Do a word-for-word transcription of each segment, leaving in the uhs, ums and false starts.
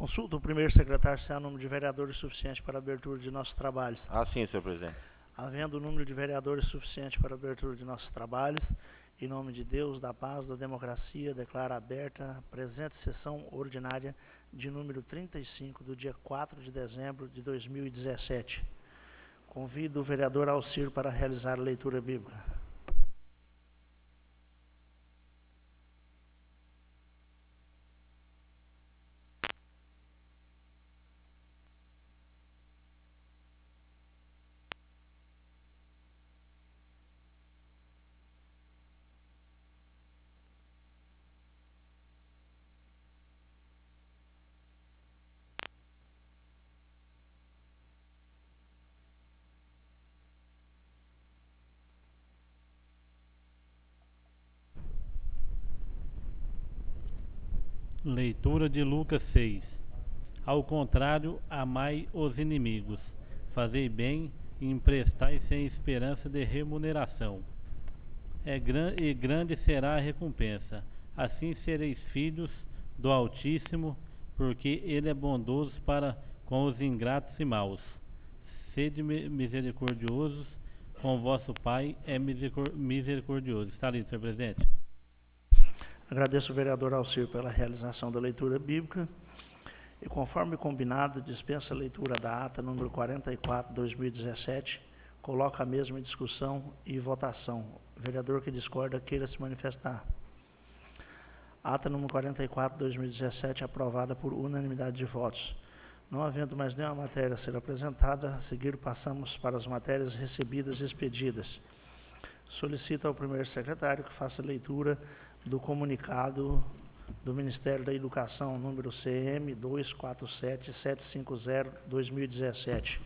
Consulta o primeiro secretário se há número de vereadores suficiente para a abertura de nossos trabalhos. Assim, senhor presidente. Havendo o número de vereadores suficiente para a abertura de nossos trabalhos, em nome de Deus, da paz, da democracia, declaro aberta a presente sessão ordinária de número trinta e cinco, do dia quatro de dezembro de dois mil e dezessete. Convido o vereador Alcir para realizar a leitura bíblica. Leitura de Lucas seis. Ao contrário, amai os inimigos, fazei bem e emprestai sem esperança de remuneração. É gran e grande será a recompensa. Assim sereis filhos do Altíssimo, porque ele é bondoso para com os ingratos e maus. Sede misericordiosos, com vosso Pai é misericordioso. Está lido, senhor presidente. Agradeço ao vereador Alcir pela realização da leitura bíblica. E conforme combinado, dispensa a leitura da ata número quarenta e quatro, dois mil e dezessete, coloca a mesma em discussão e votação. O vereador que discorda queira se manifestar. Ata número quarenta e quatro, dois mil e dezessete, aprovada por unanimidade de votos. Não havendo mais nenhuma matéria a ser apresentada, a seguir passamos para as matérias recebidas e expedidas. Solicito ao primeiro secretário que faça a leitura do comunicado do Ministério da Educação, número C M dois quatro sete sete cinco zero, dois mil e dezessete.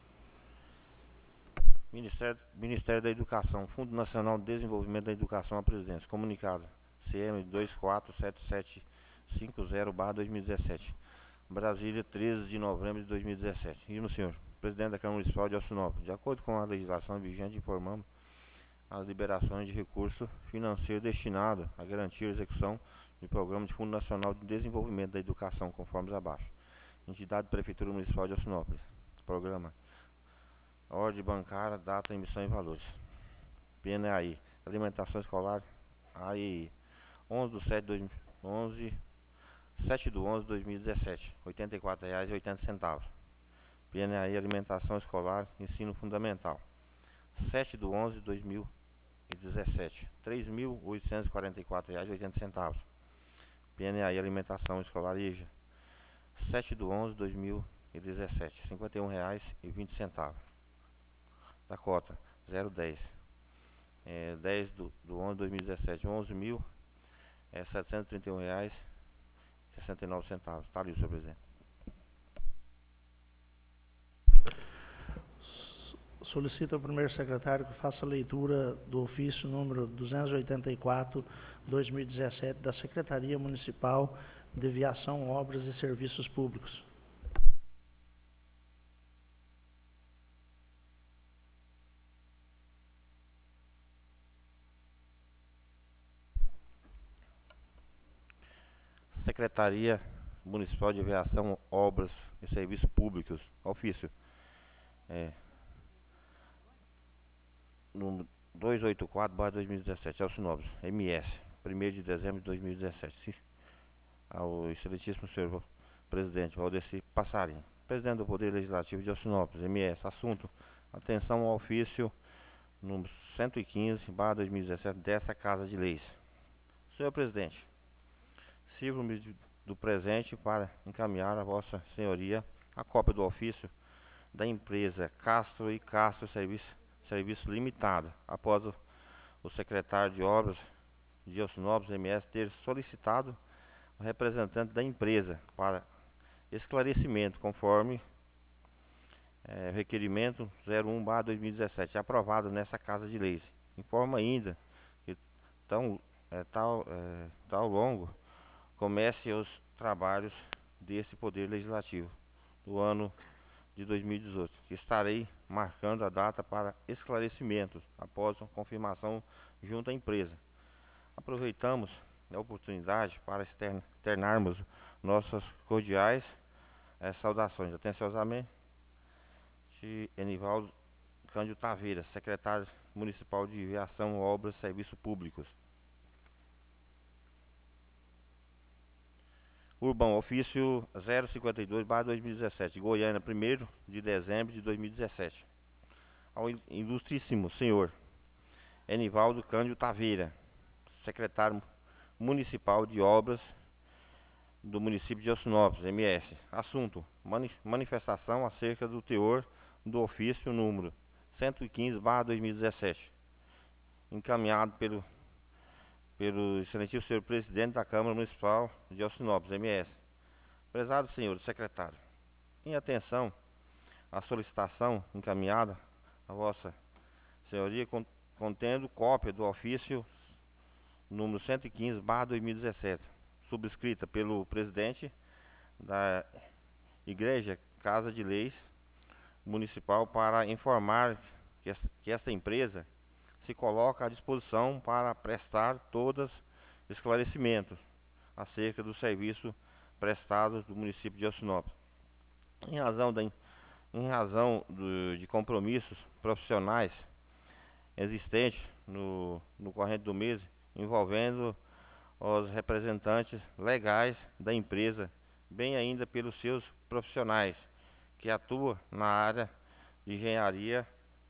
Ministério, Ministério da Educação, Fundo Nacional de Desenvolvimento da Educação à Presidência. Comunicado C M dois quatro sete sete cinco zero barra dois mil e dezessete. Brasília, treze de novembro de dois mil e dezessete. E no senhor, presidente da Câmara Municipal de Alcinópolis, de acordo com a legislação vigente, informamos as liberações de recurso financeiro destinado a garantir a execução do Programa de Fundo Nacional de Desenvolvimento da Educação, conforme abaixo. Entidade Prefeitura Municipal de Alcinópolis. Programa. Ordem bancária, data, emissão e valores. P N A I. Alimentação escolar. A E I. onze do sete de dois mil e dezessete. oitenta e quatro reais e oitenta centavos. P N A I Alimentação Escolar, Ensino Fundamental. sete de onze de dois mil e dezessete. três mil oitocentos e quarenta e quatro reais e oitenta centavos. P N A I Alimentação Escolar I J A. sete de onze de dois mil e dezessete. cinquenta e um reais e vinte centavos. Da cota zero dez. É, dez do, do onze de dois mil e dezessete. onze mil é, setecentos e trinta e um reais e sessenta e nove centavos. Está ali, senhor presidente. Solicito ao primeiro secretário que faça a leitura do ofício número duzentos e oitenta e quatro, dois mil e dezessete, da Secretaria Municipal de Viação, Obras e Serviços Públicos. Secretaria Municipal de Aviação, Obras e Serviços Públicos. Ofício. É, número duzentos e oitenta e quatro barra dois mil e dezessete. Alcinópolis. M S. primeiro de dezembro de dois mil e dezessete. Ao excelentíssimo senhor presidente Valdeci Passarinho. Presidente do Poder Legislativo de Alcinópolis. M S. Assunto. Atenção ao ofício número cento e quinze barra dois mil e dezessete dessa Casa de Leis. Senhor presidente, sirvo-me do presente para encaminhar a vossa senhoria a cópia do ofício da empresa Castro e Castro Serviço, Serviço Limitado, após o, o secretário de Obras de Alcinópolis, M S, ter solicitado o representante da empresa para esclarecimento, conforme é, requerimento zero um barra dois mil e dezessete, aprovado nessa Casa de Leis. Informa ainda que tão, é, tal, é, tal longo comece os trabalhos desse Poder Legislativo do ano de dois mil e dezoito, que estarei marcando a data para esclarecimentos após a confirmação junto à empresa. Aproveitamos a oportunidade para externarmos nossas cordiais É, saudações, atenciosamente, de Enivaldo Cândido Taveira, secretário municipal de Viação, Obras e Serviços Públicos. Urbão, ofício zero cinquenta e dois barra dois mil e dezessete, Goiânia, primeiro de dezembro de dois mil e dezessete. Ao ilustríssimo senhor Enivaldo Cândido Taveira, secretário municipal de Obras do município de Alcinópolis, M S. Assunto: mani manifestação acerca do teor do ofício número cento e quinze barra dois mil e dezessete, encaminhado pelo, pelo excelentíssimo senhor presidente da Câmara Municipal de Alcinópolis, M S. Prezado senhor secretário, em atenção à solicitação encaminhada a vossa senhoria, contendo cópia do ofício número cento e quinze barra dois mil e dezessete, subscrita pelo presidente da Igreja Casa de Leis Municipal, para informar que, que esta empresa se coloca à disposição para prestar todos esclarecimentos acerca do serviço prestado do município de Alcinópolis. Em razão, da, em razão do, de compromissos profissionais existentes no, no corrente do mês, envolvendo os representantes legais da empresa, bem ainda pelos seus profissionais que atuam na área de engenharia,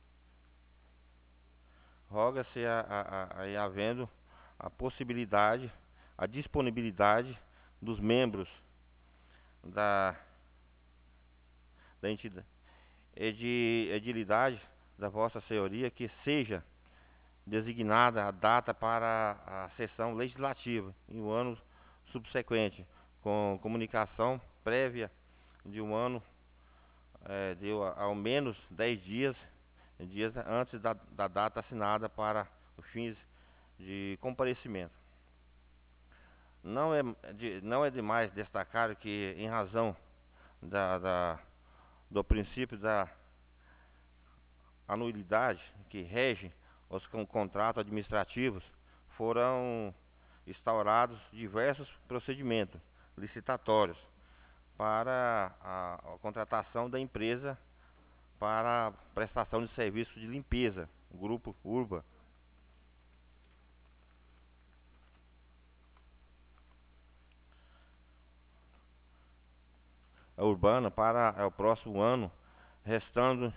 roga-se a, a, a, a havendo a possibilidade, a disponibilidade dos membros da, da entidade, edi, edilidade da vossa senhoria, que seja designada a data para a sessão legislativa em um ano subsequente, com comunicação prévia de um ano, é, de ao menos dez dias, dias antes da, da data assinada para os fins de comparecimento. Não é, de, não é demais destacar que, em razão da, da, do princípio da anuidade que rege os contratos administrativos, foram instaurados diversos procedimentos licitatórios para a, a contratação da empresa para a prestação de serviço de limpeza, o Grupo Urba. A Urbana para é, o próximo ano, restando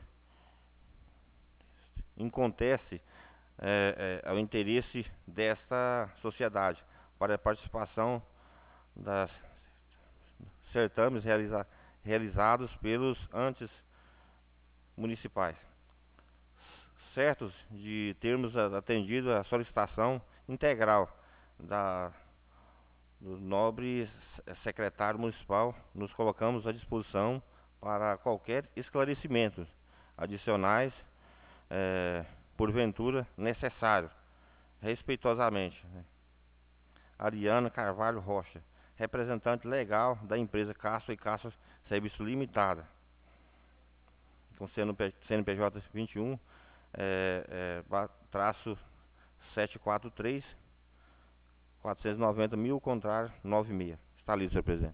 inconteste é, é, ao interesse desta sociedade para a participação das certames realiza, realizados pelos antes municipais, certos de termos atendido a solicitação integral da, do nobre secretário municipal, nos colocamos à disposição para qualquer esclarecimento adicionais, é, porventura necessário. Respeitosamente, né? Ariana Carvalho Rocha, representante legal da empresa Castro e Castro Serviço Limitada, com C N P J vinte e um, é, é, traço setecentos e quarenta e três, quatrocentos e noventa mil, contrário noventa e seis. Está lido, senhor presidente.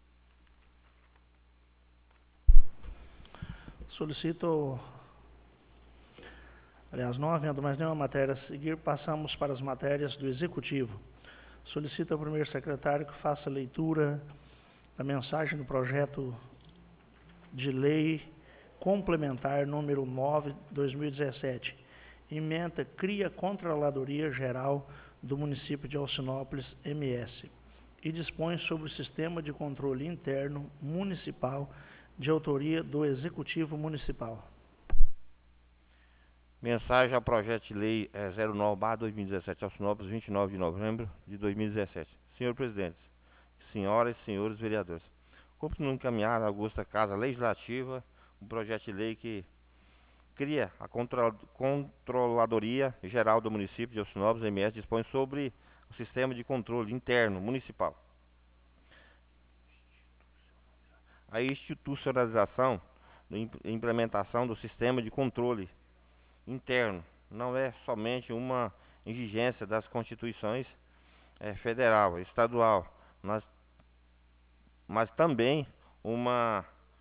Solicito, aliás, não havendo mais nenhuma matéria a seguir, passamos para as matérias do Executivo. Solicito ao primeiro secretário que faça a leitura da mensagem do projeto de lei complementar número nove de dois mil e dezessete. Ementa cria Controladoria Geral do município de Alcinópolis, M S, e dispõe sobre o sistema de controle interno municipal de autoria do Executivo Municipal. Mensagem ao projeto de lei é, zero nove barra dois mil e dezessete, Alcinópolis, vinte e nove de novembro de dois mil e dezessete. Senhor presidente, senhoras e senhores vereadores, cumpre-nos encaminhar a augusta Casa Legislativa um projeto de lei que cria a Controladoria Geral do município de Alcinópolis, M S, dispõe sobre o sistema de controle interno municipal. A institucionalização e implementação do sistema de controle interno não é somente uma exigência das constituições é, federal e estadual, mas, mas também uma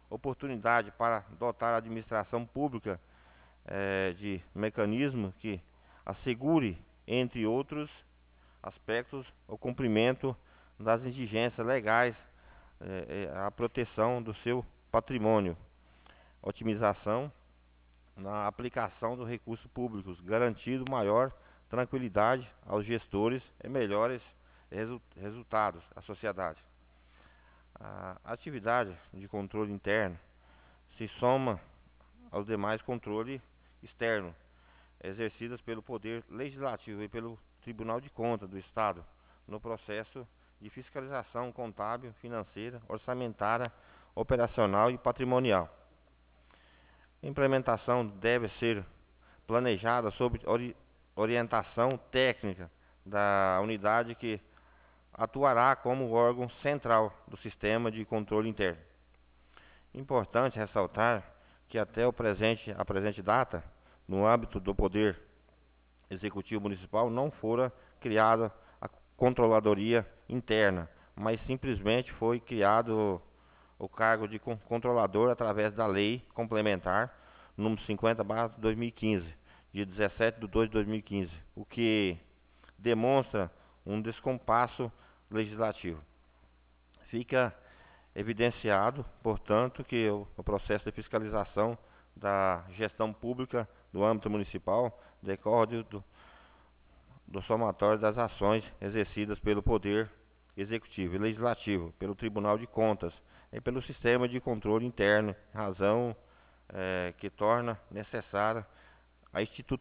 oportunidade para dotar a administração pública eh, de mecanismo que assegure, entre outros aspectos, o cumprimento das exigências legais, eh, eh, a proteção do seu patrimônio, otimização na aplicação dos recursos públicos, garantindo maior tranquilidade aos gestores e melhores resu resultados à sociedade. A atividade de controle interno se soma aos demais controles externos exercidos pelo Poder Legislativo e pelo Tribunal de Contas do Estado no processo de fiscalização contábil, financeira, orçamentária, operacional e patrimonial. A implementação deve ser planejada sob ori orientação técnica da unidade que atuará como órgão central do sistema de controle interno. Importante ressaltar que até o presente, a presente data, no âmbito do Poder Executivo Municipal, não fora criada a controladoria interna, mas simplesmente foi criado o cargo de controlador através da Lei Complementar número cinquenta barra dois mil e quinze, de dezessete de dois de dois mil e quinze, o que demonstra um descompasso legislativo. Fica evidenciado, portanto, que o, o processo de fiscalização da gestão pública do âmbito municipal decorre do, do somatório das ações exercidas pelo Poder Executivo e Legislativo, pelo Tribunal de Contas e pelo sistema de controle interno, razão eh, que torna necessária a institu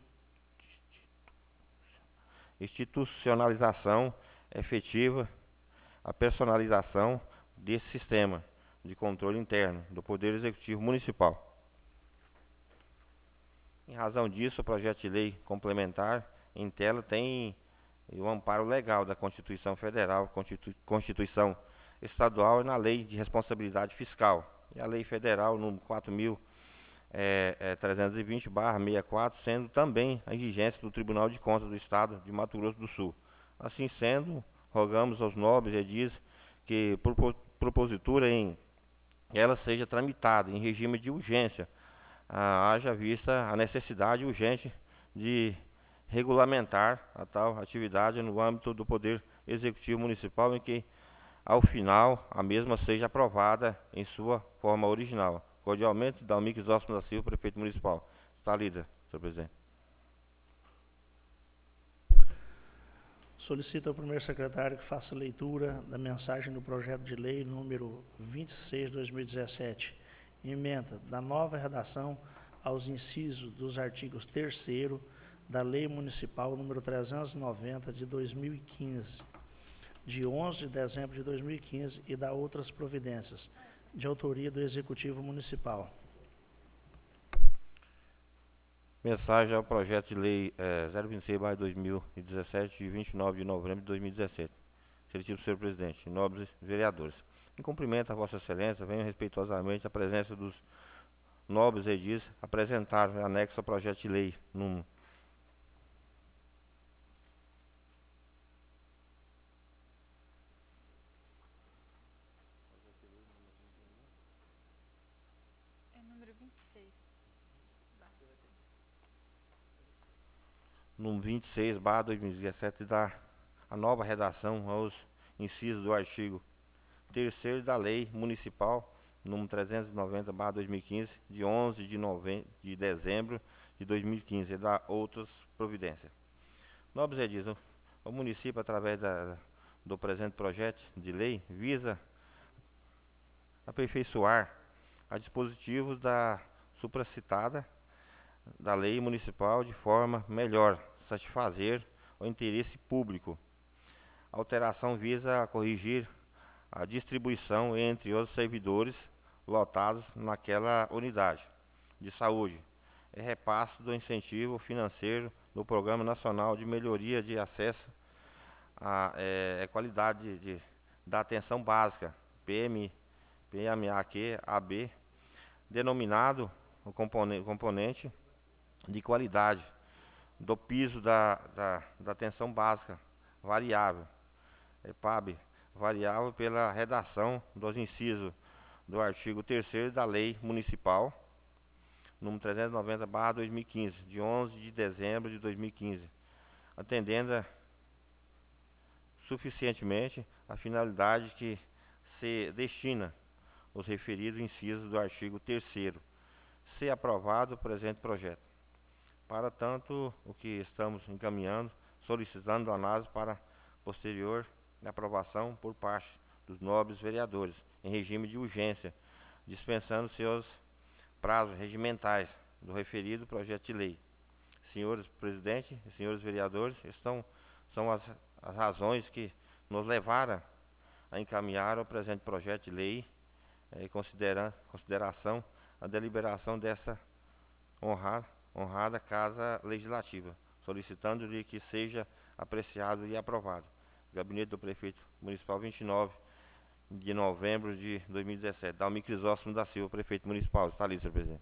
institucionalização efetiva, a personalização desse sistema de controle interno do Poder Executivo Municipal. Em razão disso, o projeto de lei complementar em tela tem o amparo legal da Constituição Federal, Constitu Constituição Estadual e na Lei de Responsabilidade Fiscal. E a Lei Federal número quatro mil trezentos e vinte barra sessenta e quatro, sendo também a exigência do Tribunal de Contas do Estado de Mato Grosso do Sul. Assim sendo, rogamos aos nobres edis que, por propositura em ela seja tramitada em regime de urgência, ah, haja vista a necessidade urgente de regulamentar a tal atividade no âmbito do Poder Executivo Municipal, em que, ao final, a mesma seja aprovada em sua forma original. Cordialmente, Dalmir Crisóstomo da Silva, Prefeito Municipal. Está lida, senhor presidente. Solicito ao primeiro secretário que faça leitura da mensagem do projeto de lei número vinte e seis de dois mil e dezessete, emenda da nova redação aos incisos dos artigos terceiro da Lei Municipal número trezentos e noventa de dois mil e quinze, de onze de dezembro de dois mil e quinze, e da outras providências, de autoria do Executivo Municipal. Mensagem ao projeto de lei eh, zero vinte e seis barra dois mil e dezessete, de vinte e nove de novembro de dois mil e dezessete. Seletivo, senhor presidente, nobres vereadores. Em cumprimento a Vossa Excelência, venho respeitosamente a presença dos nobres edis apresentar anexo ao projeto de lei número número vinte e seis barra dois mil e dezessete, da a nova redação aos incisos do artigo terceiro da Lei Municipal número trezentos e noventa barra dois mil e quinze, de onze de, novembro, de dezembro de dois mil e quinze, e da outras providências. Nobres edis, o, o município, através da, do presente projeto de lei, visa aperfeiçoar a dispositivos da supracitada da lei municipal de forma melhor satisfazer o interesse público. A alteração visa corrigir a distribuição entre os servidores lotados naquela unidade de saúde e repasse do incentivo financeiro do Programa Nacional de Melhoria de Acesso à é, qualidade de, da atenção básica, P M, P M A Q A B, denominado o componente, componente de qualidade do piso da, da, da atenção básica variável, E P A B, variável pela redação dos incisos do artigo terceiro da Lei Municipal número trezentos e noventa barra dois mil e quinze, de onze de dezembro de dois mil e quinze, atendendo a, suficientemente a finalidade que se destina os referidos incisos do artigo terceiro, se aprovado o presente projeto. Para tanto, o que estamos encaminhando, solicitando análise para posterior aprovação por parte dos nobres vereadores, em regime de urgência, dispensando seus prazos regimentais do referido projeto de lei. Senhores presidente e senhores vereadores, estão, são as, as razões que nos levaram a encaminhar o presente projeto de lei, eh, considerando consideração a deliberação dessa honrada, honrada Casa Legislativa, solicitando-lhe que seja apreciado e aprovado. Gabinete do Prefeito Municipal, vinte e nove de novembro de dois mil e dezessete. Dalmir Crisóstomo da Silva, Prefeito Municipal. Está ali, senhor presidente.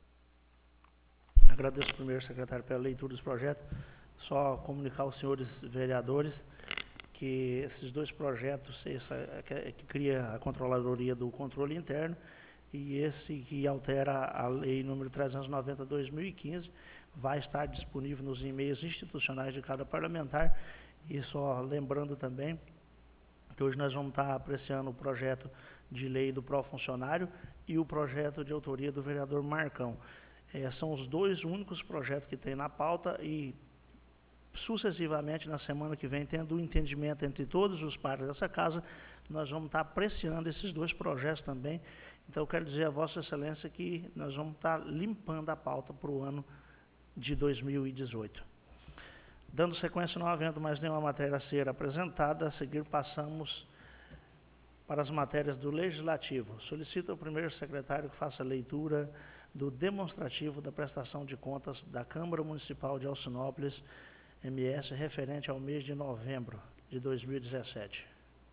Agradeço primeiro, secretário, pela leitura dos projetos. Só comunicar aos senhores vereadores que esses dois projetos, esse é que, é que cria a Controladoria do Controle Interno e esse que altera a Lei número trezentos e noventa barra dois mil e quinze, vai estar disponível nos e-mails institucionais de cada parlamentar. E só lembrando também que hoje nós vamos estar apreciando o projeto de lei do pró-funcionário e o projeto de autoria do vereador Marcão. É, são os dois únicos projetos que tem na pauta e, sucessivamente, na semana que vem, tendo um entendimento entre todos os pares dessa casa, nós vamos estar apreciando esses dois projetos também. Então, eu quero dizer a Vossa Excelência que nós vamos estar limpando a pauta para o ano de dois mil e dezoito. Dando sequência, não havendo mais nenhuma matéria a ser apresentada, a seguir passamos para as matérias do Legislativo. Solicito ao primeiro secretário que faça a leitura do demonstrativo da prestação de contas da Câmara Municipal de Alcinópolis, M S, referente ao mês de novembro de dois mil e dezessete.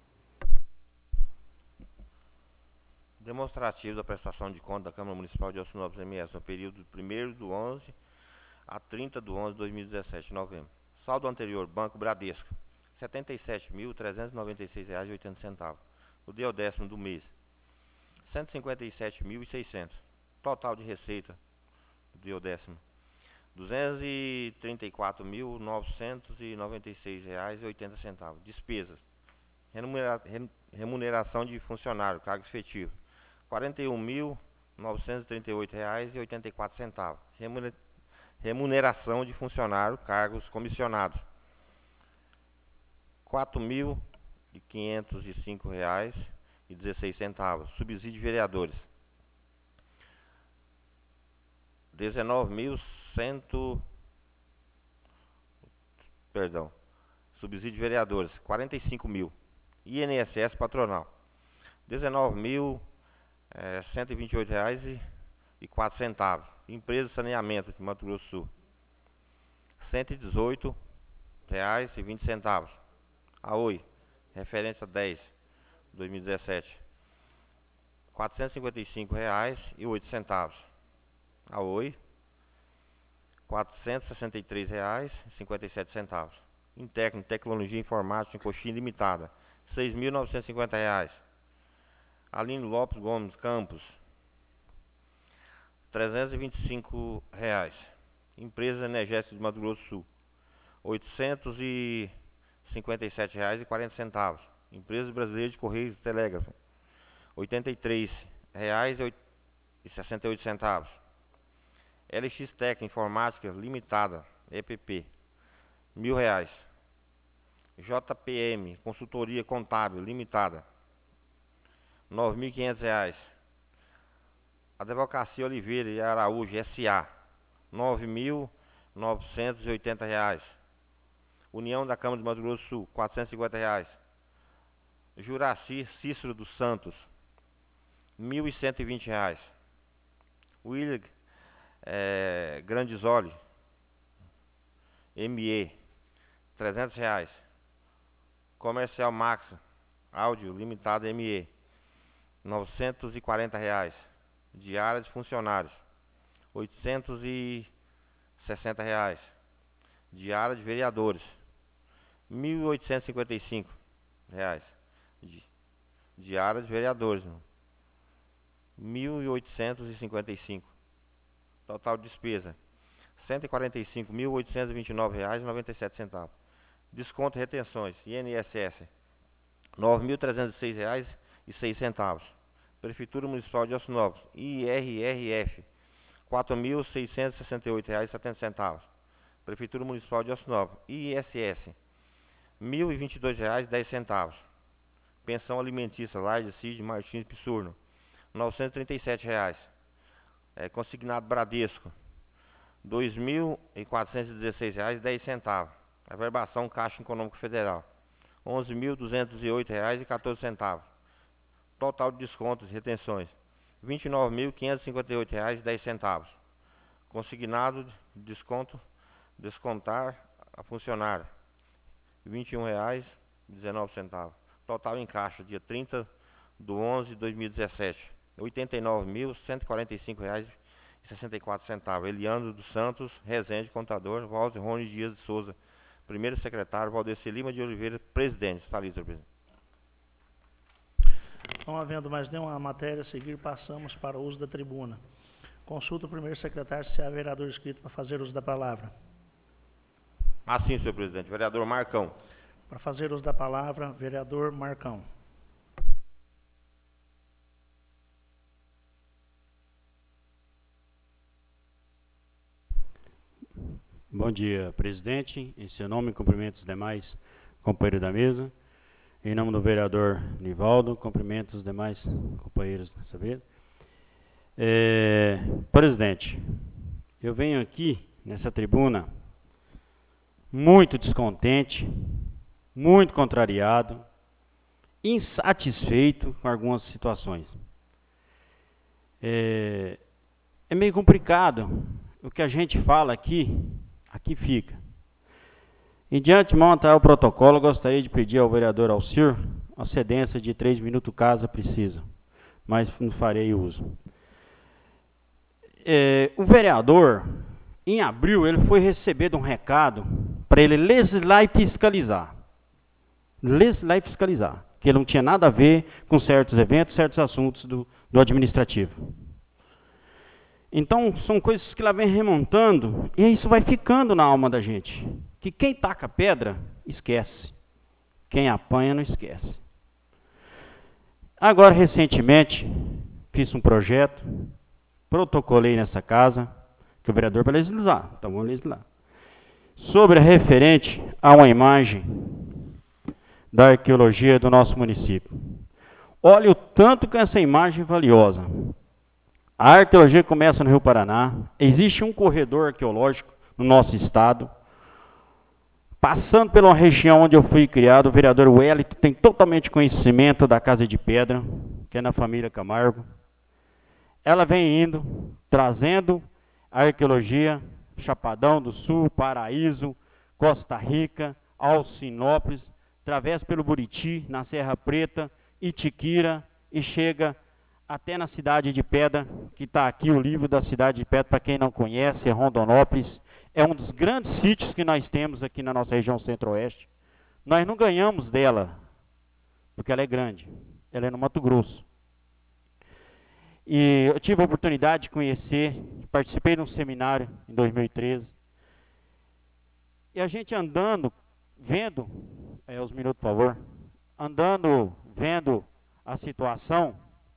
Demonstrativo da prestação de contas da Câmara Municipal de Alcinópolis, M S, no período de primeiro do onze a trinta de onze de dois mil e dezessete, novembro. Saldo anterior, Banco Bradesco, setenta e sete mil trezentos e noventa e seis reais e oitenta centavos. O dia décimo do mês, cento e cinquenta e sete mil e seiscentos. Total de receita do dia décimo, duzentos e trinta e quatro mil novecentos e noventa e seis reais e oitenta centavos. Despesas, remunera, remuneração de funcionário, cargo efetivo, quarenta e um mil novecentos e trinta e oito reais e oitenta e quatro centavos. Remuneração de funcionário, cargos comissionados, quatro mil quinhentos e cinco reais e dezesseis centavos. Subsídio de vereadores, dezenove mil cem, perdão, subsídio de vereadores, quarenta e cinco mil. I N S S patronal, dezenove mil cento e vinte e oito reais e quatro centavos. Empresa de saneamento de Mato Grosso do Sul, cento e dezoito reais e vinte centavos. A Oi, referência dez, dois mil e dezessete, quatrocentos e cinquenta e cinco reais e oito centavos. A Oi, quatrocentos e sessenta e três reais e cinquenta e sete centavos. Intecno, Tecnologia Informática em Coxinha Limitada, seis mil novecentos e cinquenta reais. Aline Lopes Gomes Campos, trezentos e vinte e cinco reais. Empresa Energética de Mato Grosso do Sul, oitocentos e cinquenta e sete reais e quarenta centavos. Empresa Brasileira de Correios e Telégrafo, oitenta e três reais e sessenta e oito centavos. L X Tec Informática Limitada, E P P, mil reais. J P M Consultoria Contábil Limitada, nove mil e quinhentos reais. Advocacia Oliveira e Araújo S A, nove mil novecentos e oitenta reais. União da Câmara de Mato Grosso do Sul, quatrocentos e cinquenta reais. Juraci Cícero dos Santos, mil e cento e vinte reais. William é, Grandizoli, M E, trezentos reais. Comercial Max Áudio Limitado M E, novecentos e quarenta reais. Diária de funcionários, oitocentos e sessenta reais. Diária de vereadores, mil oitocentos e cinquenta e cinco reais. Di, diária de vereadores, mil oitocentos e cinquenta e cinco. Total de despesa, cento e quarenta e cinco mil oitocentos e vinte e nove reais e noventa e sete centavos. Desconto e retenções, I N S S, nove mil trezentos e seis reais e seis centavos. Prefeitura Municipal de Alcinópolis, I R R F, quatro mil seiscentos e sessenta e oito reais e setenta centavos. Prefeitura Municipal de Alcinópolis, I S S, mil e vinte e dois reais e dez centavos. Pensão alimentícia, Laide Cid Martins Pissurno, novecentos e trinta e sete reais. É, consignado Bradesco, dois mil quatrocentos e dezesseis reais e dez centavos. Averbação Caixa Econômica Federal, onze mil duzentos e oito reais e quatorze centavos. Total de descontos e retenções, vinte e nove mil quinhentos e cinquenta e oito reais e dez centavos. Consignado desconto, descontar a funcionária, vinte e um reais e dezenove centavos. Total em caixa, dia trinta de onze de dois mil e dezessete, oitenta e nove mil cento e quarenta e cinco reais e sessenta e quatro centavos. Eliandro dos Santos Rezende, contador. Walter Rony Dias de Souza, primeiro secretário. Valdeci Lima de Oliveira, presidente. Está listo, presidente. Não havendo mais nenhuma matéria a seguir, passamos para o uso da tribuna. Consulta o primeiro secretário se há vereador inscrito para fazer uso da palavra. Assim, senhor presidente. Vereador Marcão. Para fazer uso da palavra, vereador Marcão. Bom dia, presidente. Em seu nome, cumprimento os demais companheiros da mesa. Em nome do vereador Nivaldo, cumprimento os demais companheiros dessa vez. É, presidente, eu venho aqui nessa tribuna muito descontente, muito contrariado, insatisfeito com algumas situações. É, é meio complicado. O que a gente fala aqui, aqui fica. E de antemão, até o protocolo, gostaria de pedir ao vereador Alcir a cedência de três minutos, caso precisa, mas não farei uso. É, o vereador, em abril, ele foi receber um recado para ele legislar e fiscalizar. Legislar e fiscalizar, que ele não tinha nada a ver com certos eventos, certos assuntos do, do administrativo. Então, são coisas que lá vem remontando, e isso vai ficando na alma da gente. Que quem taca pedra, esquece. Quem apanha, não esquece. Agora, recentemente, fiz um projeto, protocolei nessa casa, que o vereador vai legislar, então vamos legislar. Sobre a referente a uma imagem da arqueologia do nosso município. Olha o tanto que essa imagem é valiosa. A arqueologia começa no Rio Paraná, existe um corredor arqueológico no nosso estado, passando pela região onde eu fui criado. O vereador Wellington tem totalmente conhecimento da Casa de Pedra, que é na família Camargo. Ela vem indo, trazendo a arqueologia, Chapadão do Sul, Paraíso, Costa Rica, Alcinópolis, atravessa pelo Buriti, na Serra Preta, Itiquira, e chega até na Cidade de Pedra, que está aqui o livro da Cidade de Pedra, para quem não conhece, é Rondonópolis. É um dos grandes sítios que nós temos aqui na nossa região centro-oeste. Nós não ganhamos dela, porque ela é grande. Ela é no Mato Grosso. E eu tive a oportunidade de conhecer, participei de um seminário em dois mil e treze. E a gente andando, vendo, é, os minutos, por favor, andando, vendo a situação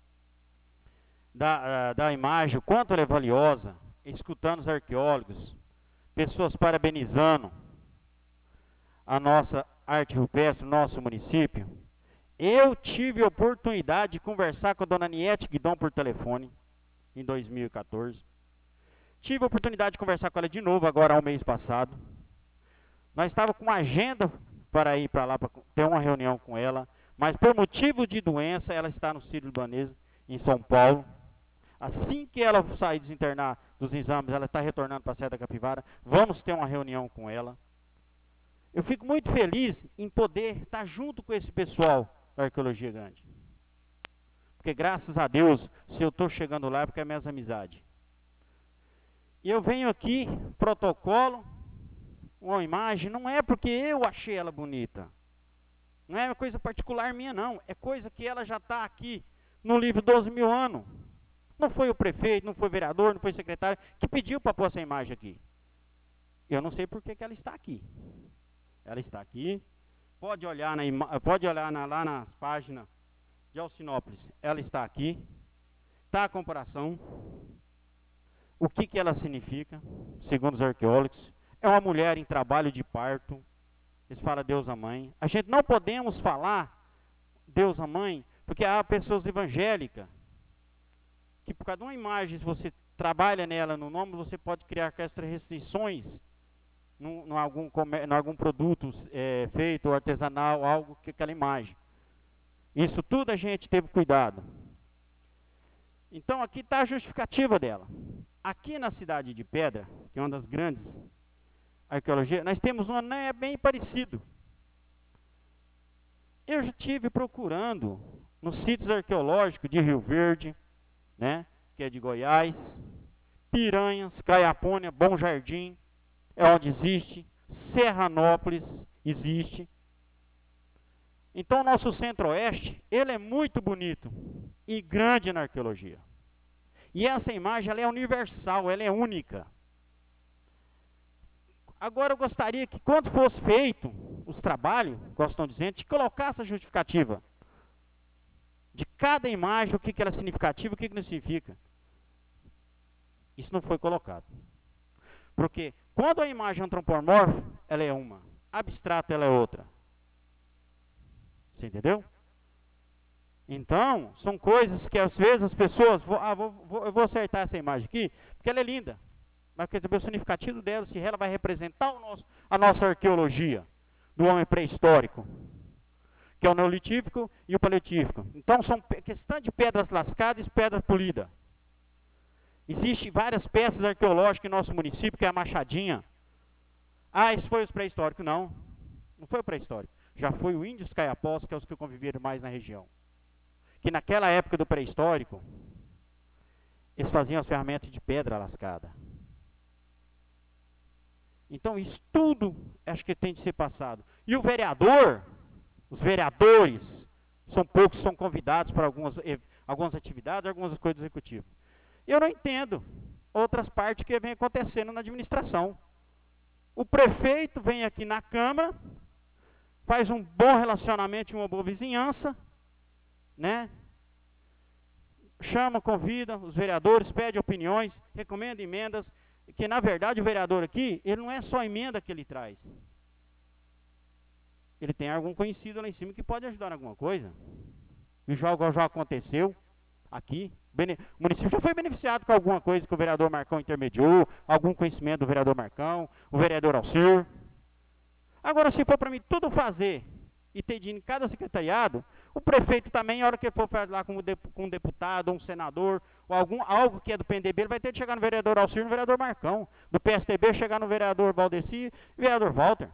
da, da imagem, o quanto ela é valiosa, escutando os arqueólogos, pessoas parabenizando a nossa arte rupestre, nosso município. Eu tive a oportunidade de conversar com a dona Niete Guidon por telefone, em dois mil e quatorze. Tive a oportunidade de conversar com ela de novo, agora ao mês passado. Nós estávamos com uma agenda para ir para lá, para ter uma reunião com ela, mas por motivo de doença, ela está no Sírio-Libanês, em São Paulo. Assim que ela sair desinternar dos exames, ela está retornando para a Serra da Capivara. Vamos ter uma reunião com ela. Eu fico muito feliz em poder estar junto com esse pessoal da Arqueologia Grande. Porque graças a Deus, se eu estou chegando lá é porque é minhas amizades. E eu venho aqui, protocolo, uma imagem, não é porque eu achei ela bonita. Não é uma coisa particular minha, não. É coisa que ela já está aqui no livro doze mil anos. Não foi o prefeito, não foi o vereador, não foi o secretário que pediu para pôr essa imagem aqui. Eu não sei por que que ela está aqui. Ela está aqui. Pode olhar, na ima pode olhar na, lá nas páginas de Alcinópolis. Ela está aqui. Está a comparação. O que que ela significa, segundo os arqueólogos? É uma mulher em trabalho de parto. Eles falam Deus a mãe. A gente não podemos falar Deus a mãe, porque há pessoas evangélicas que por causa de uma imagem, se você trabalha nela no nome, você pode criar essas restrições em algum, algum produto é, feito ou artesanal, algo que aquela imagem. Isso tudo a gente teve cuidado. Então aqui está a justificativa dela. Aqui na cidade de Pedra, que é uma das grandes arqueologias, nós temos um anel bem parecido. Eu já estive procurando nos sítios arqueológicos de Rio Verde, né, que é de Goiás, Piranhas, Caiapônia, Bom Jardim, é onde existe, Serranópolis existe. Então o nosso centro-oeste, ele é muito bonito e grande na arqueologia. E essa imagem, ela é universal, ela é única. Agora eu gostaria que quando fosse feito os trabalhos, como estão dizendo, de colocar essa justificativa de cada imagem, o que, que ela é significativa, o que, que não significa. Isso não foi colocado. Porque quando a imagem antropomorfa, ela é uma. Abstrata, ela é outra. Você entendeu? Então, são coisas que às vezes as pessoas... Vou, ah, vou, vou, eu vou acertar essa imagem aqui, porque ela é linda. Mas quer saber o significativo dela, se ela vai representar o nosso, a nossa arqueologia do homem pré-histórico, que é o neolitípico e o paleolítico. Então, são questão de pedras lascadas e pedras polidas. Existem várias peças arqueológicas em nosso município, que é a Machadinha. Ah, isso foi os pré-históricos. Não, não foi o pré-histórico. Já foi o índios caiapós, que é os que conviveram mais na região. Que naquela época do pré-histórico, eles faziam as ferramentas de pedra lascada. Então, isso tudo acho que tem de ser passado. E o vereador, os vereadores, são poucos, são convidados para algumas, algumas atividades, algumas coisas do executivo. Eu não entendo outras partes que vem acontecendo na administração. O prefeito vem aqui na Câmara, faz um bom relacionamento e uma boa vizinhança, né? Chama, convida os vereadores, pede opiniões, recomenda emendas, que na verdade o vereador aqui, ele não é só a emenda que ele traz. Ele tem algum conhecido lá em cima que pode ajudar em alguma coisa. E já, já aconteceu aqui. O município já foi beneficiado com alguma coisa que o vereador Marcão intermediou, algum conhecimento do vereador Marcão, o vereador Alcir. Agora, se for para mim tudo fazer e ter dinheiro em cada secretariado, o prefeito também, a hora que for falar com um deputado, ou um senador, ou algum, algo que é do P M D B, ele vai ter que chegar no vereador Alcir e no vereador Marcão. Do P S D B, chegar no vereador Valdeci e vereador Walter.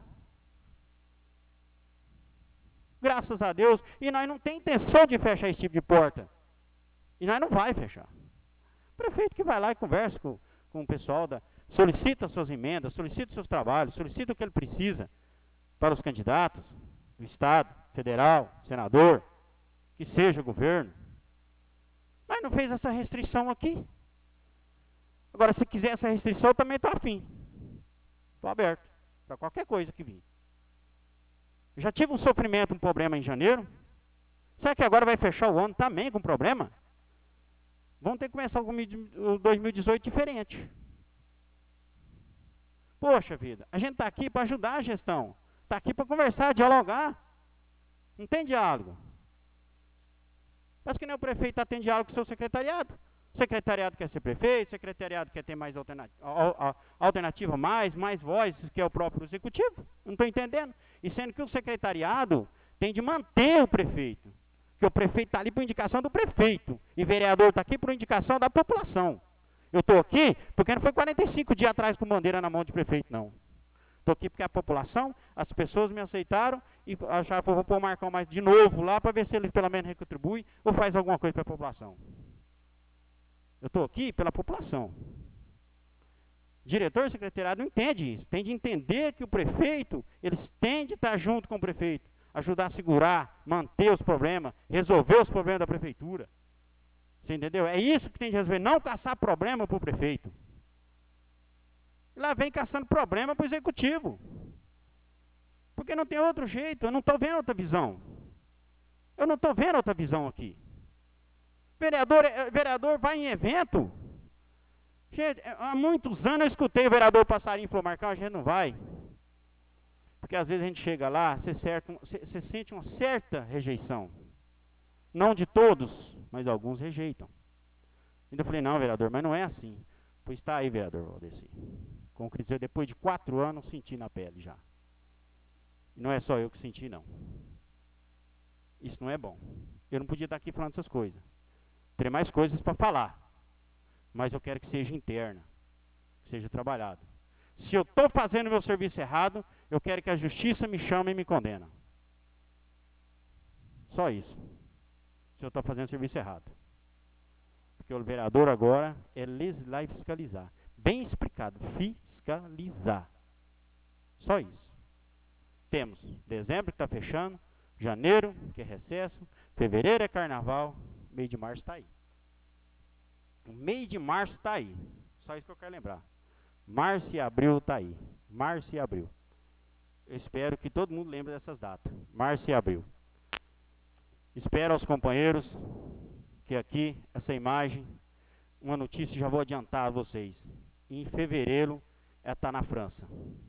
Graças a Deus. E nós não temos intenção de fechar esse tipo de porta. E nós não vai fechar. O prefeito que vai lá e conversa com, com o pessoal, da, solicita suas emendas, solicita seus trabalhos, solicita o que ele precisa para os candidatos do Estado, federal, senador, que seja o governo. Mas não fez essa restrição aqui. Agora, se quiser essa restrição, eu também estou afim. Estou aberto para qualquer coisa que vir. Já tive um sofrimento, um problema em janeiro. Será que agora vai fechar o ano também com problema? Vamos ter que começar o dois mil e dezoito diferente. Poxa vida, a gente está aqui para ajudar a gestão. Está aqui para conversar, dialogar. Não tem diálogo. Mas que nem o prefeito está tendo diálogo com o seu secretariado. O secretariado quer ser prefeito, o secretariado quer ter mais alternativa, alternativa mais, mais voz, que é o próprio executivo. Não estou entendendo. E sendo que o secretariado tem de manter o prefeito. Porque o prefeito está ali por indicação do prefeito. E o vereador está aqui por indicação da população. Eu estou aqui porque não foi quarenta e cinco dias atrás com bandeira na mão de prefeito, não. Estou aqui porque a população, as pessoas me aceitaram e acharam que eu vou pôr o Marcão mais de novo lá para ver se ele pelo menos recontribui ou faz alguma coisa para a população. Eu estou aqui pela população. Diretor e secretariado não entende isso. Tem de entender que o prefeito, eles têm de estar junto com o prefeito. Ajudar a segurar, manter os problemas, resolver os problemas da prefeitura. Você entendeu? É isso que tem que resolver, não caçar problema para o prefeito. E lá vem caçando problema para o executivo. Porque não tem outro jeito, eu não estou vendo outra visão. Eu não estou vendo outra visão aqui. Vereador, vereador vai em evento. Gente, há muitos anos eu escutei o vereador Passarinho falou, Marcão, a gente não vai. Porque às vezes a gente chega lá, você, certo, você, você sente uma certa rejeição. Não de todos, mas alguns rejeitam. Ainda falei, não, vereador, mas não é assim. Pois está aí, vereador Valdeci. Concretizou, depois de quatro anos, senti na pele já. E não é só eu que senti, não. Isso não é bom. Eu não podia estar aqui falando essas coisas. Teria mais coisas para falar. Mas eu quero que seja interna. Que seja trabalhado. Se eu estou fazendo meu serviço errado, eu quero que a justiça me chame e me condena. Só isso. Se eu estou fazendo o serviço errado. Porque o vereador agora é legislar e fiscalizar. Bem explicado. Fiscalizar. Só isso. Temos dezembro que está fechando, janeiro, que é recesso, fevereiro é carnaval, meio de março está aí. O meio de março está aí. Só isso que eu quero lembrar. Março e abril está aí. Março e abril. Eu espero que todo mundo lembre dessas datas. Março e abril. Espero aos companheiros que aqui, essa imagem, uma notícia já vou adiantar a vocês. Em fevereiro, ela está na França.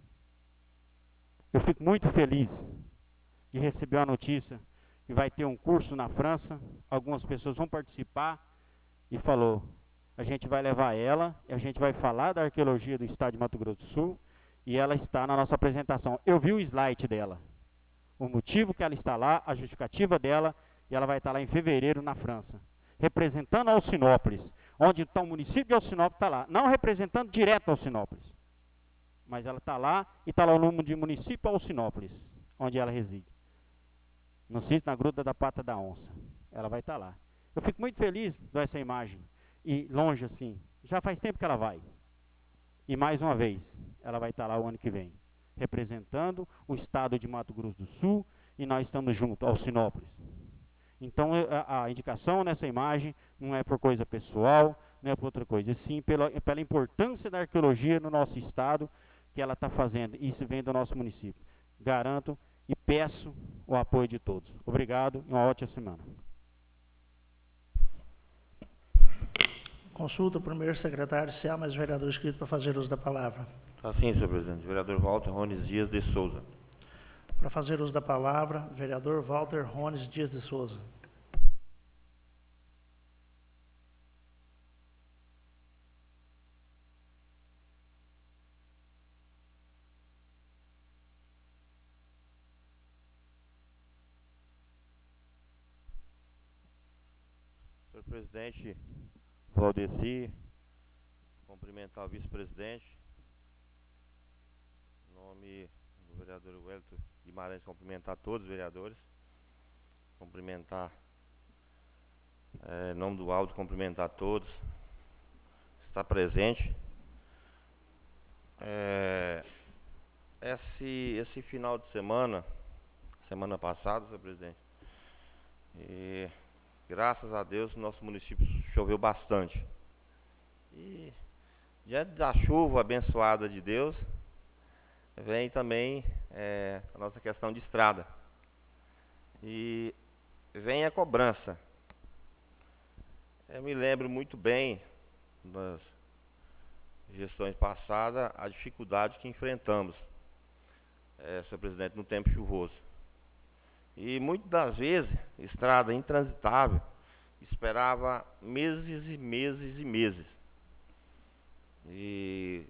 Eu fico muito feliz de receber a notícia que vai ter um curso na França, algumas pessoas vão participar, e falou, a gente vai levar ela, e a gente vai falar da arqueologia do estado de Mato Grosso do Sul, e ela está na nossa apresentação. Eu vi o slide dela, o motivo que ela está lá, a justificativa dela, e ela vai estar lá em fevereiro na França, representando Alcinópolis, onde está o município de Alcinópolis, está lá, não representando direto Alcinópolis, mas ela está lá e está lá o nome de município Alcinópolis, onde ela reside. No sítio, na Gruta da Pata da Onça. Ela vai estar lá. Eu fico muito feliz com essa imagem. E longe assim, já faz tempo que ela vai. E mais uma vez, ela vai estar lá o ano que vem. Representando o estado de Mato Grosso do Sul. E nós estamos juntos, Alcinópolis. Então a, a indicação nessa imagem não é por coisa pessoal, não é por outra coisa. E sim pela, pela importância da arqueologia no nosso estado, que ela está fazendo, e isso vem do nosso município. Garanto e peço o apoio de todos. Obrigado e uma ótima semana. Consulta o primeiro secretário se há mais vereador inscrito para fazer uso da palavra. Assim, senhor presidente. Vereador Walter Rones Dias de Souza. Para fazer uso da palavra, vereador Walter Rones Dias de Souza. Senhor presidente Valdeci, cumprimentar o vice-presidente, em nome do vereador Wellington Guimarães, cumprimentar todos os vereadores, cumprimentar, é, em nome do Aldo, cumprimentar todos, está presente. É, esse, esse final de semana, semana passada, senhor presidente, e graças a Deus, no nosso município choveu bastante. E diante da chuva abençoada de Deus, vem também é, a nossa questão de estrada. E vem a cobrança. Eu me lembro muito bem das gestões passadas, a dificuldade que enfrentamos, é, senhor presidente, no tempo chuvoso. E muitas das vezes, estrada intransitável, esperava meses e meses e meses. E,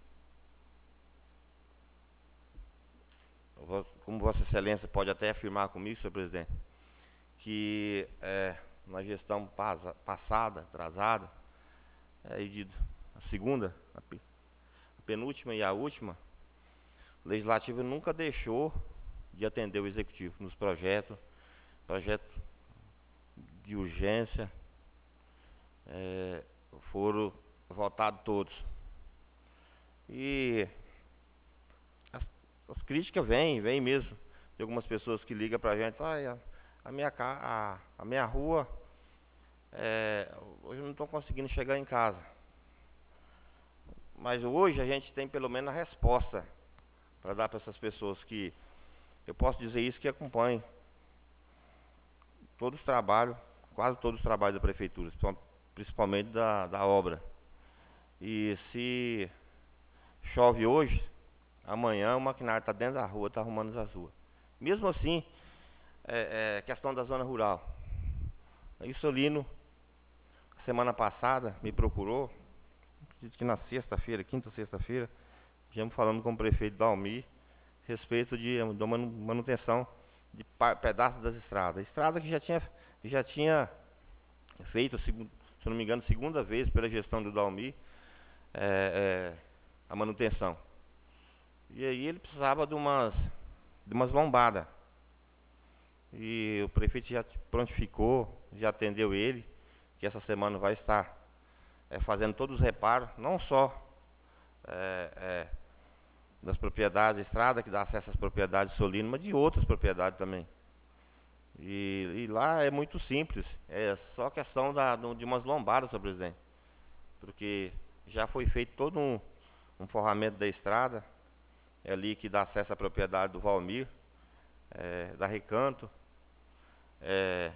como Vossa Excelência pode até afirmar comigo, senhor presidente, que é, na gestão pasa, passada, atrasada, é, de, a segunda, a, a penúltima e a última, o Legislativo nunca deixou de atender o Executivo nos projetos, projetos de urgência, é, foram votados todos. E as, as críticas vêm, vêm mesmo. Tem algumas pessoas que ligam pra gente, ah, a, a, minha, a, a minha rua É, hoje eu não estou conseguindo chegar em casa. Mas hoje a gente tem pelo menos a resposta para dar para essas pessoas que, eu posso dizer isso, que acompanham todos os trabalhos, quase todos os trabalhos da prefeitura, principalmente da, da obra. E se chove hoje, amanhã o maquinário está dentro da rua, está arrumando as ruas. Mesmo assim, é, é questão da zona rural. Aí o Solino, semana passada, me procurou, acredito que na sexta-feira, quinta, sexta-feira, viemos falando com o prefeito Dalmi a respeito de, de manutenção de pedaços das estradas. Estrada que já tinha, já tinha feito, se não me engano, segunda vez pela gestão do Dalmi, é, é, a manutenção. E aí ele precisava de umas, de umas lombadas. E o prefeito já prontificou, já atendeu ele, que essa semana vai estar é, fazendo todos os reparos, não só é, é, das propriedades da estrada, que dá acesso às propriedades Solino, mas de outras propriedades também. E, e lá é muito simples, é só questão da, de umas lombadas, senhor presidente. Porque já foi feito todo um, um forramento da estrada, é ali que dá acesso à propriedade do Valmir, é, da Recanto, é,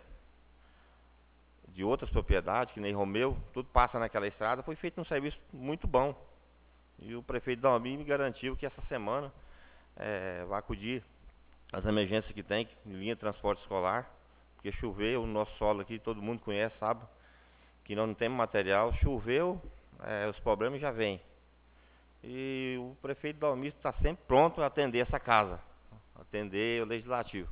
de outras propriedades, que nem Romeu, tudo passa naquela estrada. Foi feito um serviço muito bom. E o prefeito Dalmi me garantiu que essa semana é, vai acudir às emergências que tem, em linha de transporte escolar, porque choveu, o nosso solo aqui, todo mundo conhece, sabe, que nós não temos material. Choveu, é, os problemas já vêm. E o prefeito Dalmi está sempre pronto a atender essa casa, atender o legislativo.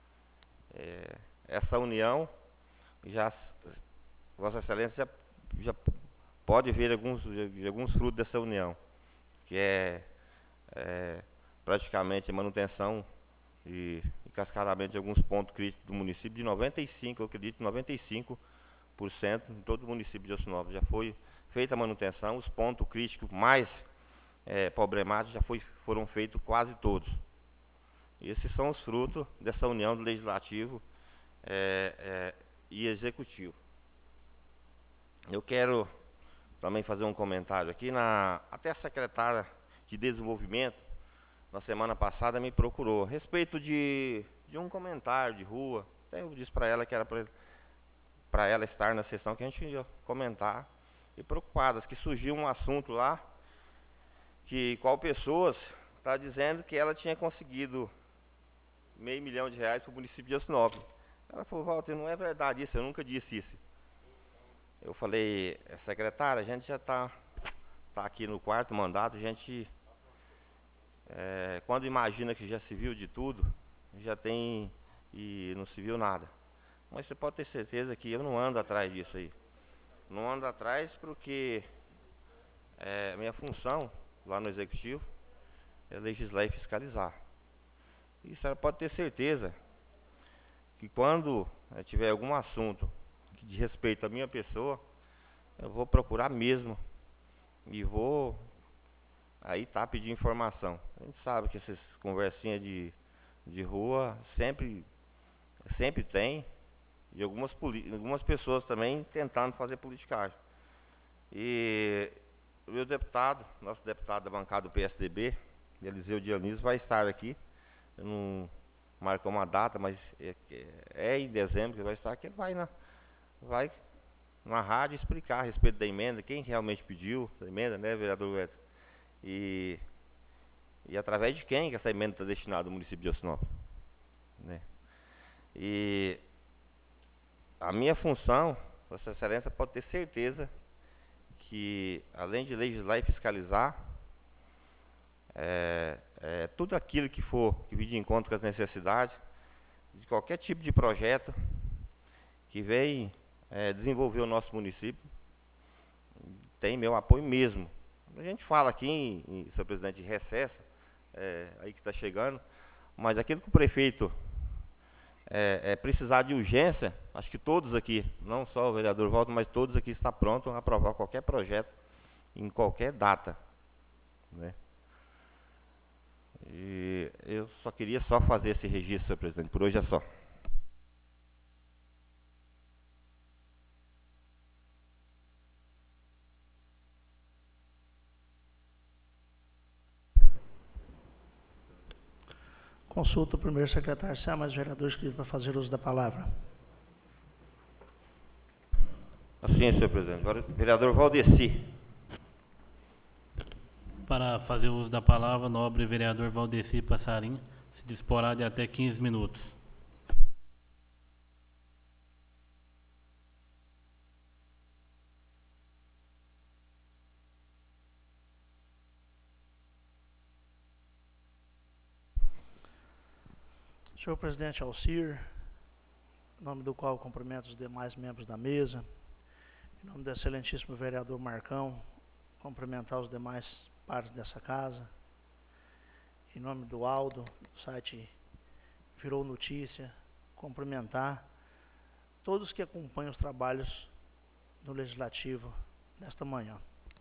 É, essa união, já, Vossa Excelência já, já pode ver alguns, alguns frutos dessa união, que é, é praticamente a manutenção e, e cascadamento de alguns pontos críticos do município, de noventa e cinco por cento, eu acredito, noventa e cinco por cento em todo o município de Ossinópolis. Já foi feita a manutenção, os pontos críticos mais é, problemáticos já foi, foram feitos quase todos. E esses são os frutos dessa união do Legislativo é, é, e Executivo. Eu quero também fazer um comentário aqui. Na, até a secretária de Desenvolvimento, na semana passada, me procurou a respeito de, de um comentário de rua. Até eu disse para ela que era para ela estar na sessão, que a gente ia comentar. E preocupadas, que surgiu um assunto lá, que qual pessoas está dizendo que ela tinha conseguido meio milhão de reais para o município de Ossinópolis. Ela falou: Walter, não é verdade isso, eu nunca disse isso. Eu falei: secretária, a gente já está tá aqui no quarto mandato, a gente, é, quando imagina que já se viu de tudo, já tem e não se viu nada. Mas você pode ter certeza que eu não ando atrás disso aí. Não ando atrás porque é, minha função lá no Executivo é legislar e fiscalizar. E a senhora pode ter certeza que quando é, tiver algum assunto que diz respeito à minha pessoa, eu vou procurar mesmo e vou aí tá pedir informação. A gente sabe que essas conversinhas de, de rua sempre, sempre tem, e algumas, algumas pessoas também tentando fazer politicagem. E o meu deputado, nosso deputado da bancada do P S D B, Eliseu Dionísio, vai estar aqui. Eu não marcou uma data, mas é, é em dezembro que vai estar aqui. Ele vai na, vai na rádio explicar a respeito da emenda, quem realmente pediu a emenda, né, vereador Edson? E, e através de quem que essa emenda está destinada ao município de Ossinópolis, né? E a minha função, Vossa Excelência pode ter certeza que, além de legislar e fiscalizar, é, é, tudo aquilo que for, que vir de encontro com as necessidades, de qualquer tipo de projeto que vem é, desenvolver o nosso município, tem meu apoio mesmo. A gente fala aqui, em, em, senhor presidente, de recesso, é, aí que está chegando, mas aquilo que o prefeito é, é, precisar de urgência, acho que todos aqui, não só o vereador Walter, mas todos aqui estão prontos a aprovar qualquer projeto, em qualquer data, né? E eu só queria só fazer esse registro, senhor presidente, por hoje é só. Consulta o primeiro secretário se há mais vereadores inscritos para fazer uso da palavra. Assim, senhor presidente. Agora, vereador Valdeci. Para fazer uso da palavra, nobre vereador Valdeci Passarim, se disporá de até quinze minutos. Senhor presidente Alcir, em nome do qual cumprimento os demais membros da mesa, em nome do excelentíssimo vereador Marcão, cumprimentar os demais pares dessa casa, em nome do Aldo, do site Virou Notícia, cumprimentar todos que acompanham os trabalhos do Legislativo nesta manhã.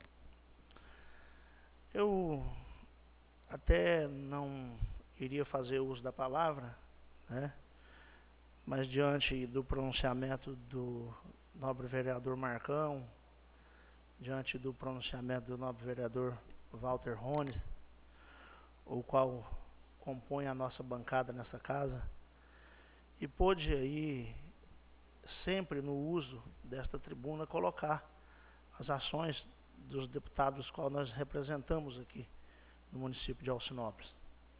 Eu até não iria fazer uso da palavra, né? Mas diante do pronunciamento do nobre vereador Marcão, diante do pronunciamento do nobre vereador Walter Rones, o qual compõe a nossa bancada nessa casa, e pôde aí, sempre no uso desta tribuna, colocar as ações dos deputados qual nós representamos aqui no município de Alcinópolis.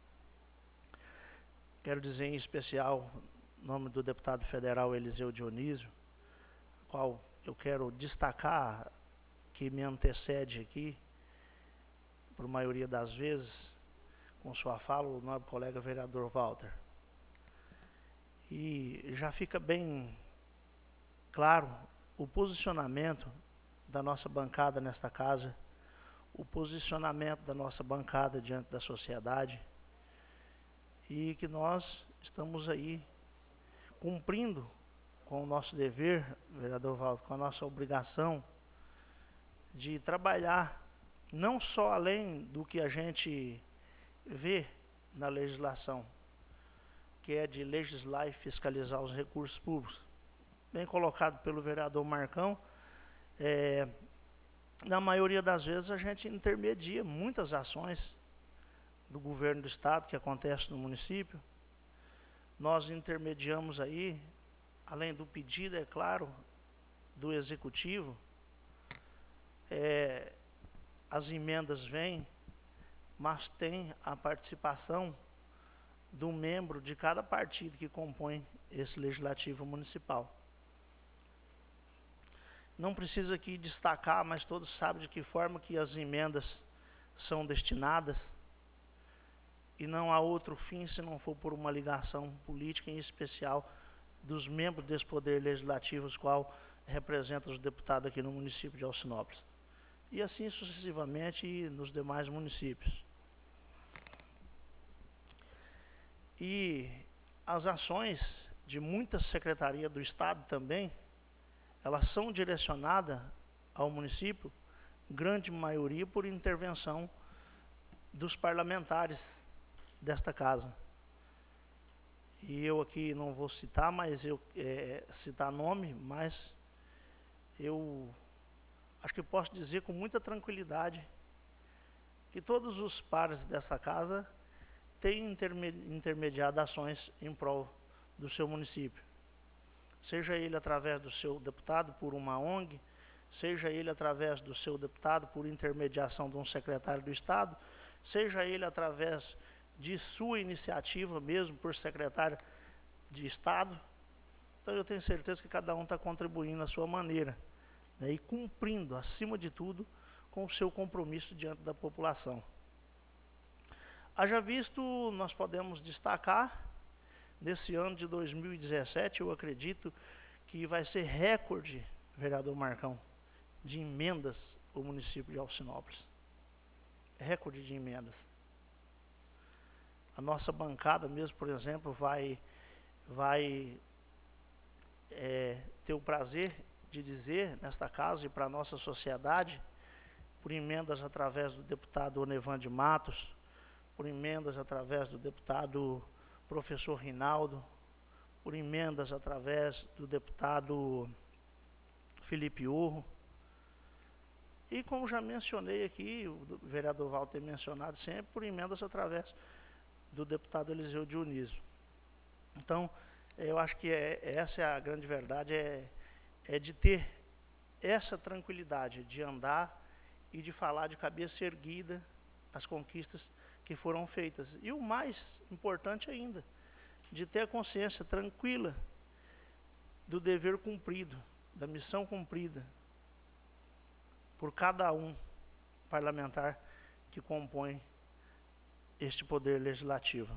Quero dizer em especial, em nome do deputado federal Eliseu Dionísio, qual eu quero destacar, que me antecede aqui, por maioria das vezes, com sua fala, o nobre colega vereador Walter. E já fica bem claro o posicionamento da nossa bancada nesta casa, o posicionamento da nossa bancada diante da sociedade, e que nós estamos aí cumprindo com o nosso dever, vereador Walter, com a nossa obrigação de trabalhar não só além do que a gente vê na legislação, que é de legislar e fiscalizar os recursos públicos, bem colocado pelo vereador Marcão. É, na maioria das vezes a gente intermedia muitas ações do governo do estado que acontece no município. Nós intermediamos aí, além do pedido, é claro, do executivo, é, as emendas vêm, mas tem a participação do membro de cada partido que compõe esse legislativo municipal. Não precisa aqui destacar, mas todos sabem de que forma que as emendas são destinadas, e não há outro fim se não for por uma ligação política, em especial dos membros desse poder legislativo, os qual representam os deputados aqui no município de Alcinópolis. E assim sucessivamente nos demais municípios. E as ações de muitas secretarias do estado também, elas são direcionadas ao município, grande maioria por intervenção dos parlamentares desta casa. E eu aqui não vou citar, mas eu é, citar nome, mas eu acho que posso dizer com muita tranquilidade que todos os pares dessa casa têm intermediado ações em prol do seu município. Seja ele através do seu deputado por uma O N G, seja ele através do seu deputado por intermediação de um secretário do estado, seja ele através de sua iniciativa mesmo, por secretário de estado. Então eu tenho certeza que cada um está contribuindo à sua maneira, né, e cumprindo, acima de tudo, com o seu compromisso diante da população. Haja visto, nós podemos destacar, nesse ano de dois mil e dezessete, eu acredito que vai ser recorde, vereador Marcão, de emendas o município de Alcinópolis. Recorde de emendas. A nossa bancada mesmo, por exemplo, vai, vai é, ter o prazer de dizer nesta casa e para a nossa sociedade, por emendas através do deputado Onevan de Matos, por emendas através do deputado professor Rinaldo, por emendas através do deputado Felipe Urro, e como já mencionei aqui, o vereador Walter tem mencionado sempre, por emendas através do deputado Eliseu Dionísio. Então, eu acho que é, essa é a grande verdade, é, é de ter essa tranquilidade, de andar e de falar de cabeça erguida as conquistas que foram feitas. E o mais importante ainda, de ter a consciência tranquila do dever cumprido, da missão cumprida por cada um parlamentar que compõe este poder legislativo.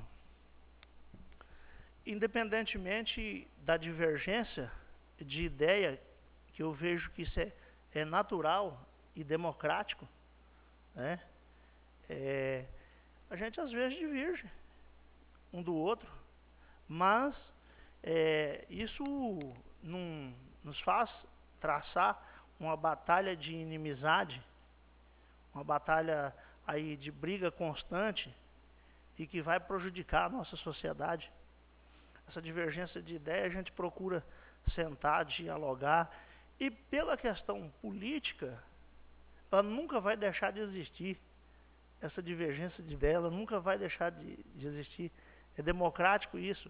Independentemente da divergência de ideia, que eu vejo que isso é, é natural e democrático, né? É, a gente às vezes diverge um do outro, mas é, isso não nos faz traçar uma batalha de inimizade, uma batalha aí de briga constante e que vai prejudicar a nossa sociedade. Essa divergência de ideia a gente procura sentar, dialogar, e pela questão política, ela nunca vai deixar de existir. Essa divergência de ideia, ela nunca vai deixar de, de existir. É democrático isso.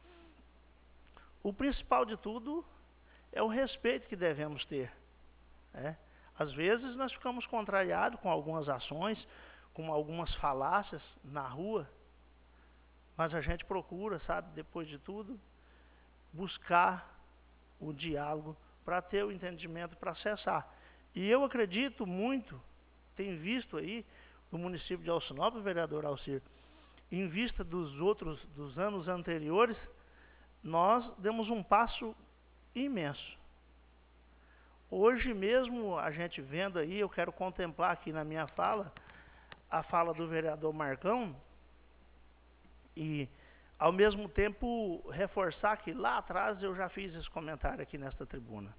O principal de tudo é o respeito que devemos ter, né? Às vezes nós ficamos contrariados com algumas ações, com algumas falácias na rua, mas a gente procura, sabe, depois de tudo, buscar o diálogo para ter o entendimento, para cessar. E eu acredito muito, tenho visto aí, no município de Alcinópolis, vereador Alcir, em vista dos outros, dos anos anteriores, nós demos um passo imenso. Hoje mesmo, a gente vendo aí, eu quero contemplar aqui na minha fala, a fala do vereador Marcão, e, ao mesmo tempo, reforçar que lá atrás eu já fiz esse comentário aqui nesta tribuna.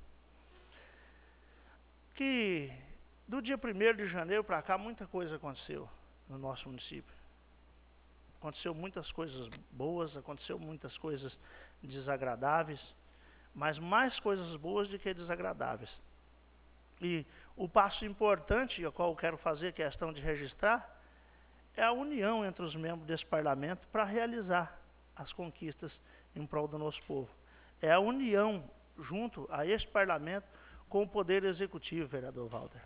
Que do dia primeiro de janeiro para cá, muita coisa aconteceu no nosso município. Aconteceu muitas coisas boas, aconteceu muitas coisas desagradáveis, mas mais coisas boas do que desagradáveis. E o passo importante, a qual eu quero fazer questão de registrar, é a união entre os membros desse parlamento para realizar as conquistas em prol do nosso povo. É a união junto a esse parlamento com o Poder Executivo, vereador Walter.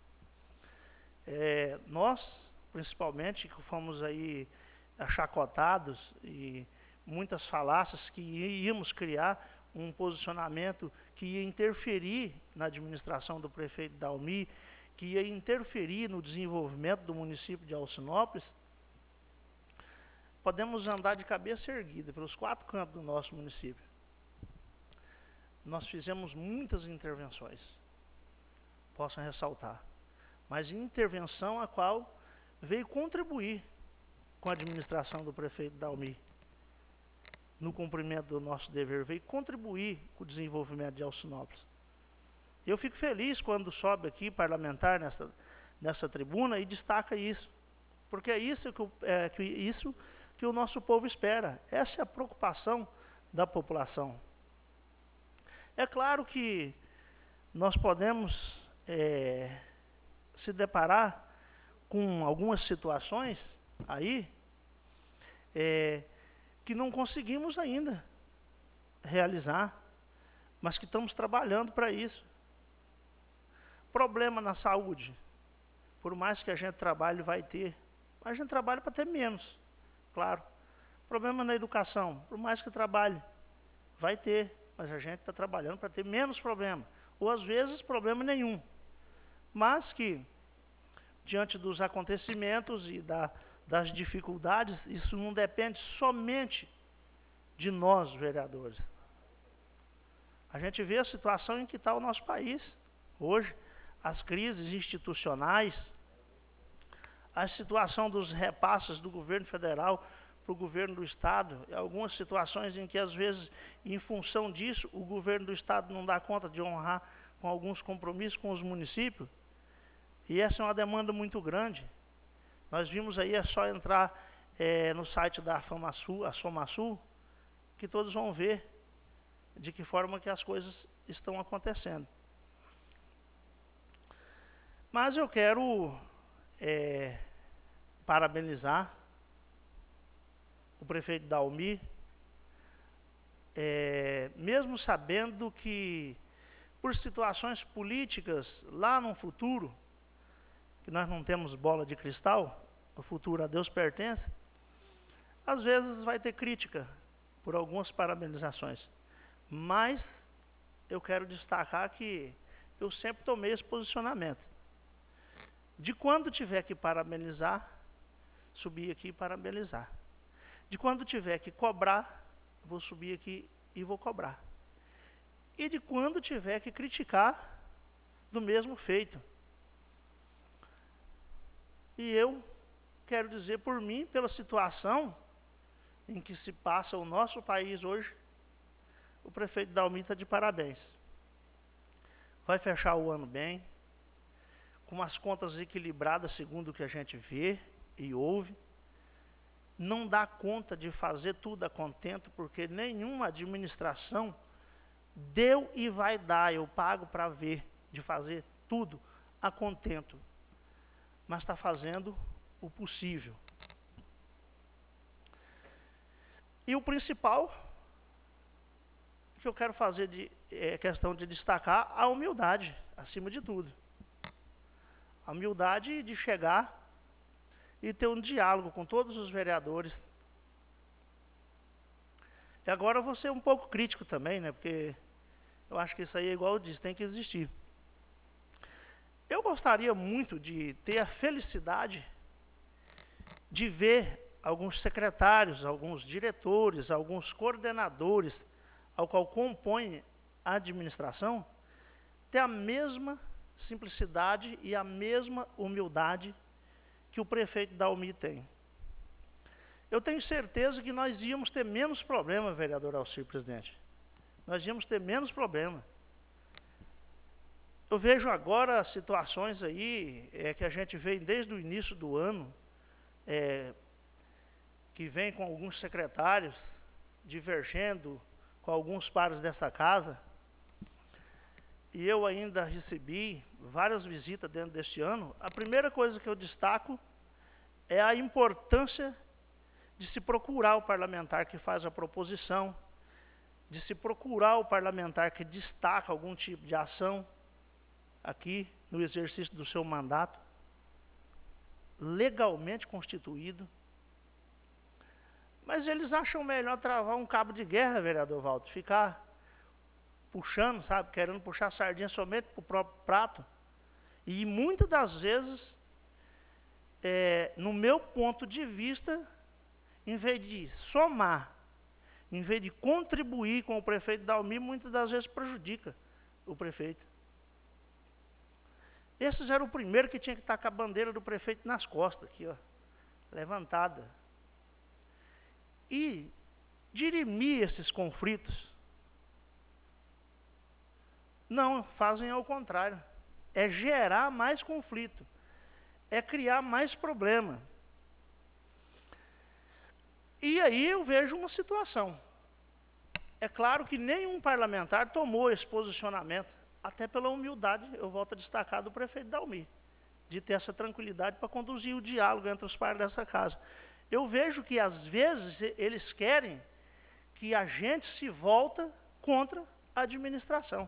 É, nós, principalmente, que fomos aí achacotados e muitas falácias que íamos criar um posicionamento que ia interferir na administração do prefeito Dalmi, que ia interferir no desenvolvimento do município de Alcinópolis, podemos andar de cabeça erguida pelos quatro cantos do nosso município. Nós fizemos muitas intervenções, posso ressaltar, mas intervenção a qual veio contribuir com a administração do prefeito Dalmi, no cumprimento do nosso dever, veio contribuir com o desenvolvimento de Alcinópolis. Eu fico feliz quando sobe aqui parlamentar nessa, nessa tribuna e destaca isso, porque é isso que, é, que, isso que o nosso povo espera, essa é a preocupação da população. É claro que nós podemos é, se deparar com algumas situações aí é, que não conseguimos ainda realizar, mas que estamos trabalhando para isso. Problema na saúde, por mais que a gente trabalhe, vai ter, mas a gente trabalha para ter menos, claro. Problema na educação, por mais que trabalhe, vai ter, mas a gente está trabalhando para ter menos problema, ou às vezes problema nenhum. Mas que, diante dos acontecimentos e da, das dificuldades, isso não depende somente de nós, vereadores. A gente vê a situação em que está o nosso país hoje, as crises institucionais, a situação dos repasses do governo federal para o governo do Estado, algumas situações em que, às vezes, em função disso, o governo do Estado não dá conta de honrar com alguns compromissos com os municípios, e essa é uma demanda muito grande. Nós vimos aí, é só entrar é, no site da FamaSul, a SomaSul, que todos vão ver de que forma que as coisas estão acontecendo. Mas eu quero é, parabenizar o prefeito Dalmi, é, mesmo sabendo que, por situações políticas, lá no futuro, que nós não temos bola de cristal, o futuro a Deus pertence, às vezes vai ter crítica por algumas parabenizações. Mas eu quero destacar que eu sempre tomei esse posicionamento. De quando tiver que parabenizar, subir aqui e parabenizar. De quando tiver que cobrar, vou subir aqui e vou cobrar. E de quando tiver que criticar, do mesmo feito. E eu quero dizer por mim, pela situação em que se passa o nosso país hoje, o prefeito Dalmi está de parabéns. Vai fechar o ano bem, com as contas equilibradas segundo o que a gente vê e ouve. Não dá conta de fazer tudo a contento, porque nenhuma administração deu e vai dar, eu pago para ver, de fazer tudo a contento. Mas está fazendo o possível. E o principal que eu quero fazer de, é questão de destacar a humildade, acima de tudo. A humildade de chegar e ter um diálogo com todos os vereadores. E agora eu vou ser um pouco crítico também, né? Porque eu acho que isso aí é igual eu disse, tem que existir. Eu gostaria muito de ter a felicidade de ver alguns secretários, alguns diretores, alguns coordenadores, ao qual compõe a administração, ter a mesma simplicidade e a mesma humildade que o prefeito Dalmi tem. Eu tenho certeza que nós íamos ter menos problema, vereador Alcir, presidente. Nós íamos ter menos problema. Eu vejo agora situações aí é, que a gente vê desde o início do ano, é, que vem com alguns secretários divergendo com alguns pares dessa casa. E eu ainda recebi várias visitas dentro deste ano. A primeira coisa que eu destaco é a importância de se procurar o parlamentar que faz a proposição, de se procurar o parlamentar que destaca algum tipo de ação aqui no exercício do seu mandato, legalmente constituído. Mas eles acham melhor travar um cabo de guerra, vereador Walter, ficar puxando, sabe, querendo puxar a sardinha somente para o próprio prato. E muitas das vezes, é, no meu ponto de vista, em vez de somar, em vez de contribuir com o prefeito Dalmi, muitas das vezes prejudica o prefeito. Esses eram o primeiro que tinha que estar com a bandeira do prefeito nas costas, aqui, ó, levantada. E dirimir esses conflitos. Não, fazem ao contrário. É gerar mais conflito. É criar mais problema. E aí eu vejo uma situação. É claro que nenhum parlamentar tomou esse posicionamento, até pela humildade, eu volto a destacar, do prefeito Dalmi, de ter essa tranquilidade para conduzir o diálogo entre os pares dessa casa. Eu vejo que, às vezes, eles querem que a gente se volta contra a administração.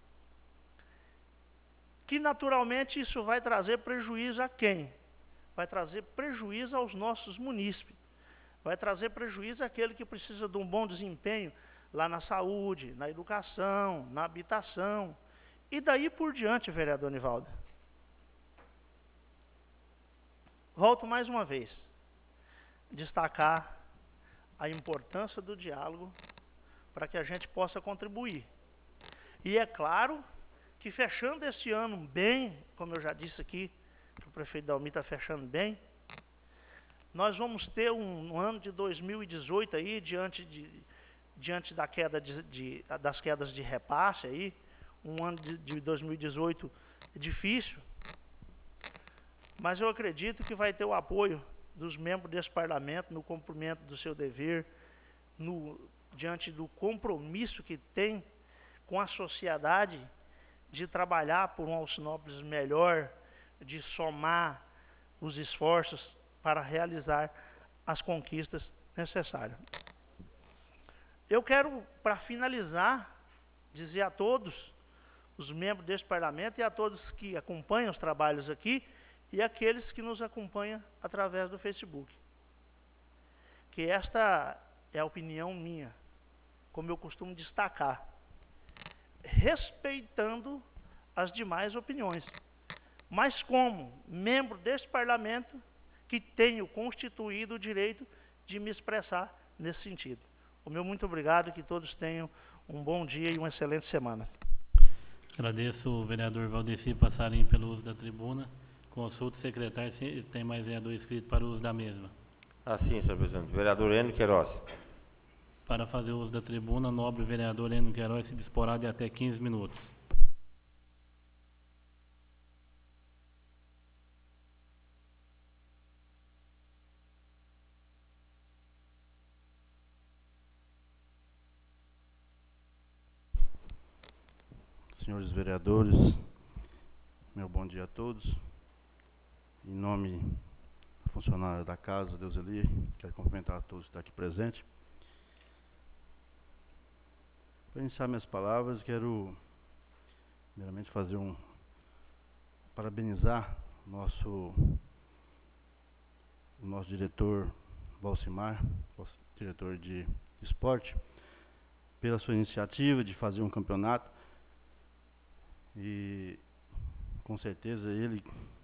Que, naturalmente, isso vai trazer prejuízo a quem? Vai trazer prejuízo aos nossos munícipes. Vai trazer prejuízo àquele que precisa de um bom desempenho lá na saúde, na educação, na habitação. E daí por diante, vereador Nivaldo. Volto mais uma vez. Destacar a importância do diálogo para que a gente possa contribuir. E é claro que fechando este ano bem, como eu já disse aqui, que o prefeito Dalmi está fechando bem, nós vamos ter um, um ano de dois mil e dezoito aí, diante, de, diante da queda de, de, das quedas de repasse aí, um ano de, de dois mil e dezoito difícil, mas eu acredito que vai ter o apoio dos membros desse parlamento no cumprimento do seu dever, no, diante do compromisso que tem com a sociedade de trabalhar por um Alcinópolis melhor, de somar os esforços para realizar as conquistas necessário. Eu quero, para finalizar, dizer a todos os membros deste parlamento e a todos que acompanham os trabalhos aqui e aqueles que nos acompanham através do Facebook, que esta é a opinião minha, como eu costumo destacar, respeitando as demais opiniões, mas como membro deste parlamento que tenho constituído o direito de me expressar nesse sentido. O meu muito obrigado e que todos tenham um bom dia e uma excelente semana. Agradeço o vereador Valdeci Passarinho pelo uso da tribuna. Consulta o secretário se tem mais vereador inscrito para o uso da mesma. Assim, senhor presidente. Vereador Enio Queiroz. Para fazer uso da tribuna, nobre vereador Enio Queiroz se disporá de até quinze minutos. Senhores vereadores, meu bom dia a todos. Em nome da funcionária da casa, Deuseli, quero cumprimentar a todos que estão aqui presentes. Para iniciar minhas palavras, quero primeiramente fazer um parabenizar nosso o nosso diretor Valcimar, nosso diretor de esporte, pela sua iniciativa de fazer um campeonato. E com certeza ele,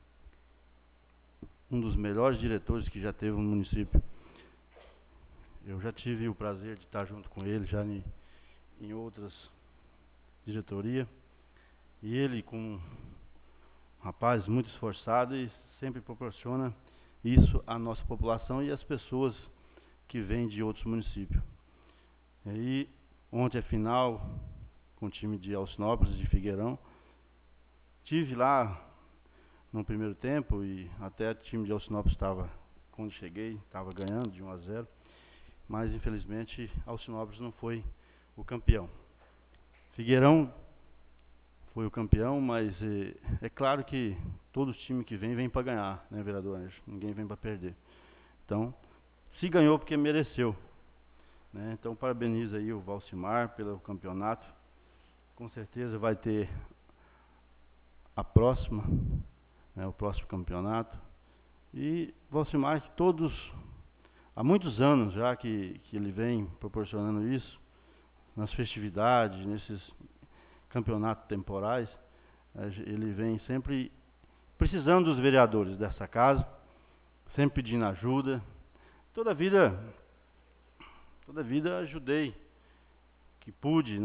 um dos melhores diretores que já teve no município. Eu já tive o prazer de estar junto com ele já em, em outras diretorias. E ele, com um rapaz muito esforçado, e sempre proporciona isso à nossa população e às pessoas que vêm de outros municípios. E aí, ontem a final com o time de Alcinópolis, de Figueirão. Tive lá no primeiro tempo e até o time de Alcinópolis estava, quando cheguei, estava ganhando de um a zero, mas infelizmente Alcinópolis não foi o campeão. Figueirão foi o campeão, mas é, é claro que todo time que vem, vem para ganhar, né, vereador Anjo? Ninguém vem para perder. Então, se ganhou porque mereceu. Né? Então, parabenizo aí o Valcimar pelo campeonato. Com certeza vai ter a próxima, né, o próximo campeonato. E Valcimar, que todos, há muitos anos já que, que ele vem proporcionando isso, nas festividades, nesses campeonatos temporais, ele vem sempre precisando dos vereadores dessa casa, sempre pedindo ajuda. Toda a vida, toda a vida ajudei, que pude,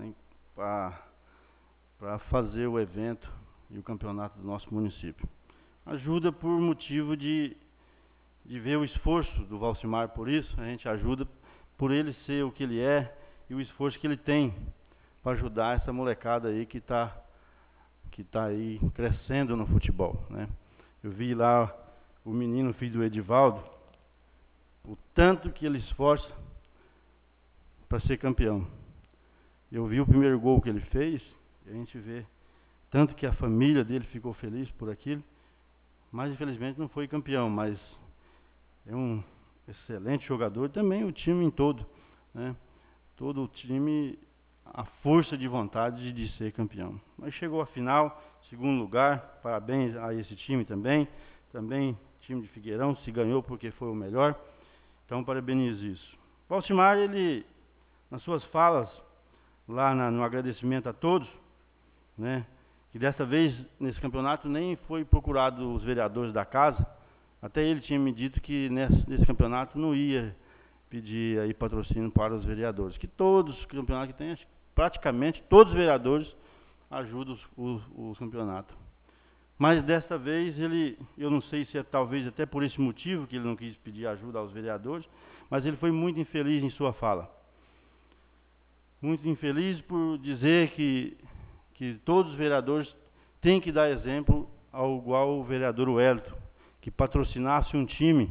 para fazer o evento e o campeonato do nosso município. Ajuda por motivo de, de ver o esforço do Valcimar por isso, a gente ajuda por ele ser o que ele é e o esforço que ele tem para ajudar essa molecada aí que está que tá aí crescendo no futebol. Né? Eu vi lá o menino, filho do Edivaldo, o tanto que ele esforça para ser campeão. Eu vi o primeiro gol que ele fez, e a gente vê tanto que a família dele ficou feliz por aquilo, mas infelizmente não foi campeão, mas é um excelente jogador, também o time em todo, né? Todo o time, a força de vontade de ser campeão. Mas chegou à final, segundo lugar, parabéns a esse time também, também time de Figueirão, se ganhou porque foi o melhor, então parabenizo isso. Valcimar, ele, nas suas falas, lá na, no agradecimento a todos, né? Que dessa vez, nesse campeonato, nem foi procurado os vereadores da casa. Até ele tinha me dito que nesse, nesse campeonato não ia pedir aí patrocínio para os vereadores. Que todos os campeonatos que tem, praticamente todos os vereadores ajudam os, os, os campeonatos. Mas desta vez, ele, eu não sei se é talvez até por esse motivo que ele não quis pedir ajuda aos vereadores, mas ele foi muito infeliz em sua fala. Muito infeliz por dizer que que todos os vereadores têm que dar exemplo ao igual o vereador Wellington, que patrocinasse um time,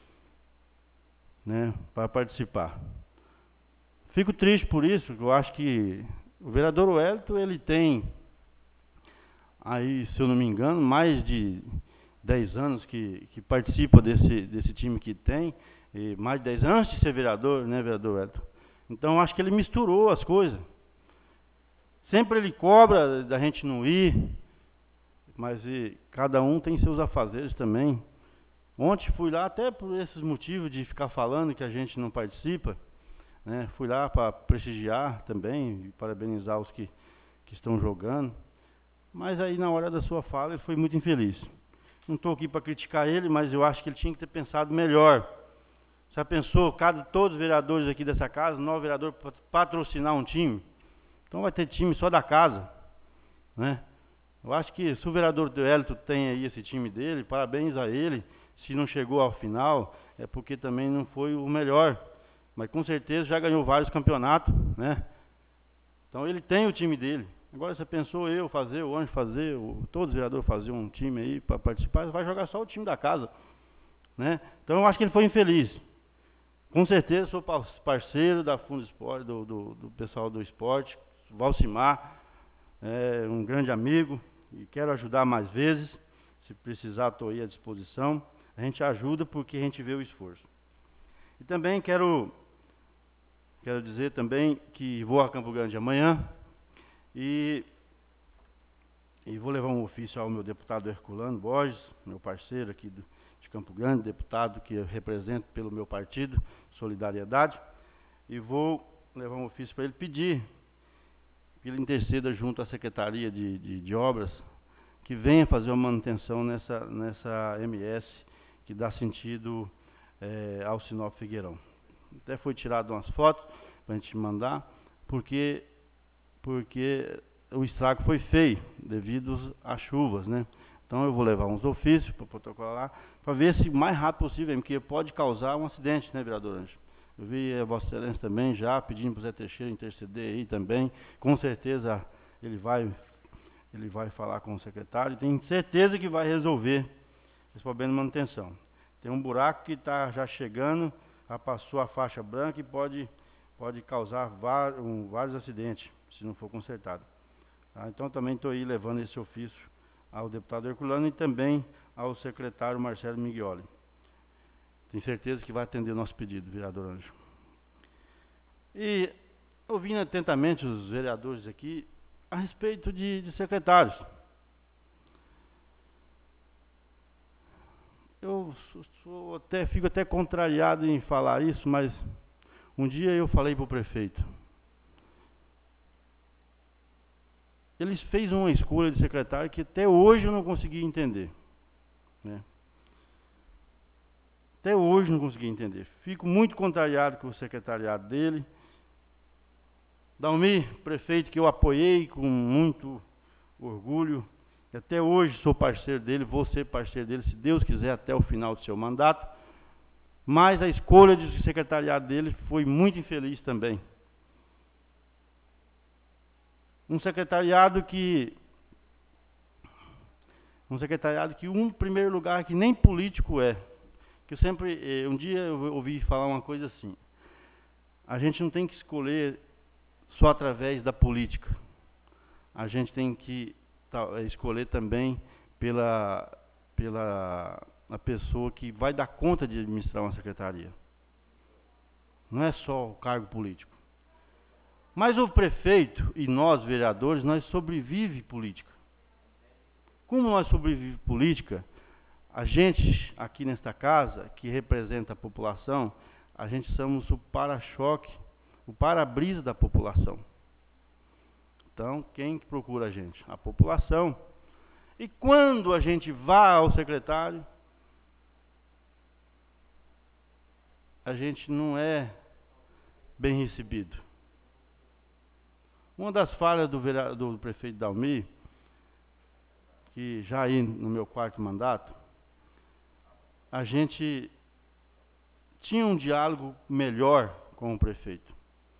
né, para participar. Fico triste por isso, eu acho que o vereador Wellington, ele tem, aí, se eu não me engano, mais de, dez anos que, que participa desse, desse time que tem, e mais de dez anos antes de ser vereador, né, vereador Wellington? Então, acho que ele misturou as coisas. Sempre ele cobra da gente não ir, mas e, cada um tem seus afazeres também. Ontem fui lá até por esses motivos de ficar falando que a gente não participa, né? Fui lá para prestigiar também, e parabenizar os que, que estão jogando. Mas aí, na hora da sua fala, ele foi muito infeliz. Não estou aqui para criticar ele, mas eu acho que ele tinha que ter pensado melhor. Já pensou, cada, todos os vereadores aqui dessa casa, nove vereadores, patrocinar um time? Então vai ter time só da casa, né? Eu acho que se o vereador Wellington tem aí esse time dele, parabéns a ele. Se não chegou ao final, é porque também não foi o melhor. Mas com certeza já ganhou vários campeonatos, né? Então ele tem o time dele. Agora você pensou eu fazer, o Anjo fazer, o, todos os vereadores fazer um time aí para participar, vai jogar só o time da casa, né? Então eu acho que ele foi infeliz. Com certeza sou parceiro da Fundo Esporte, do, do, do pessoal do esporte, Valcimar, é um grande amigo e quero ajudar mais vezes. Se precisar, estou aí à disposição. A gente ajuda porque a gente vê o esforço. E também quero, quero dizer também que vou a Campo Grande amanhã e, e vou levar um ofício ao meu deputado Herculano Borges, meu parceiro aqui do, de Campo Grande, deputado que eu represento pelo meu partido, Solidariedade, e vou levar um ofício para ele pedir que ele interceda junto à Secretaria de, de, de Obras, que venha fazer uma manutenção nessa, nessa M S, que dá sentido é, ao Sinop Figueirão. Até foi tirado umas fotos para a gente mandar, porque, porque o estrago foi feio, devido às chuvas, né? Então eu vou levar uns ofícios para protocolar, para ver se o mais rápido possível, porque pode causar um acidente, né, vereador Anjo? Eu vi a Vossa Excelência também já pedindo para o Zé Teixeira interceder aí também. Com certeza ele vai, ele vai falar com o secretário. Tenho certeza que vai resolver esse problema de manutenção. Tem um buraco que está já chegando, já passou a faixa branca e pode, pode causar var, um, vários acidentes, se não for consertado. Tá? Então também estou aí levando esse ofício ao deputado Herculano e também ao secretário Marcelo Miglioli. Tenho certeza que vai atender o nosso pedido, vereador Anjo. E ouvindo atentamente os vereadores aqui a respeito de, de secretários. Eu sou até, fico até contrariado em falar isso, mas um dia eu falei para o prefeito. Ele fez uma escolha de secretário que até hoje eu não consegui entender, né? Até hoje não consegui entender. Fico muito contrariado com o secretariado dele. Dalmir, prefeito que eu apoiei com muito orgulho, e até hoje sou parceiro dele, vou ser parceiro dele, se Deus quiser, até o final do seu mandato. Mas a escolha de secretariado dele foi muito infeliz também. Um secretariado que... Um secretariado que, um primeiro lugar, que nem político é. Que eu sempre, um dia eu ouvi falar uma coisa assim, a gente não tem que escolher só através da política, a gente tem que tá, escolher também pela, pela a pessoa que vai dar conta de administrar uma secretaria. Não é só o cargo político. Mas o prefeito e nós, vereadores, nós sobrevivemos política. Como nós sobrevivemos política, a gente, aqui nesta casa, que representa a população, a gente somos o para-choque, o para-brisa da população. Então, quem procura a gente? A população. E quando a gente vai ao secretário, a gente não é bem recebido. Uma das falhas do, vereador, do prefeito Dalmir, que já aí no meu quarto mandato, a gente tinha um diálogo melhor com o prefeito.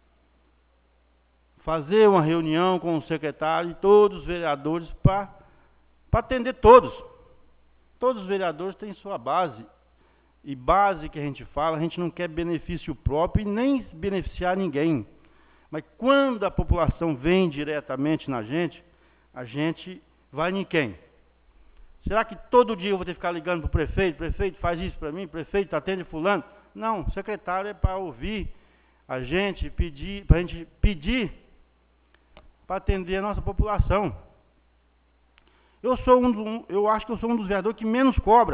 Fazer uma reunião com o secretário e todos os vereadores para atender todos. Todos os vereadores têm sua base. E base que a gente fala, a gente não quer benefício próprio e nem beneficiar ninguém. Mas quando a população vem diretamente na gente, a gente vai em quem? Será que todo dia eu vou ter que ficar ligando para o prefeito? Prefeito, faz isso para mim, prefeito, atende fulano? Não, o secretário é para ouvir a gente, pedir, para a gente pedir para atender a nossa população. Eu sou um, do, eu acho que eu sou um dos vereadores que menos cobra.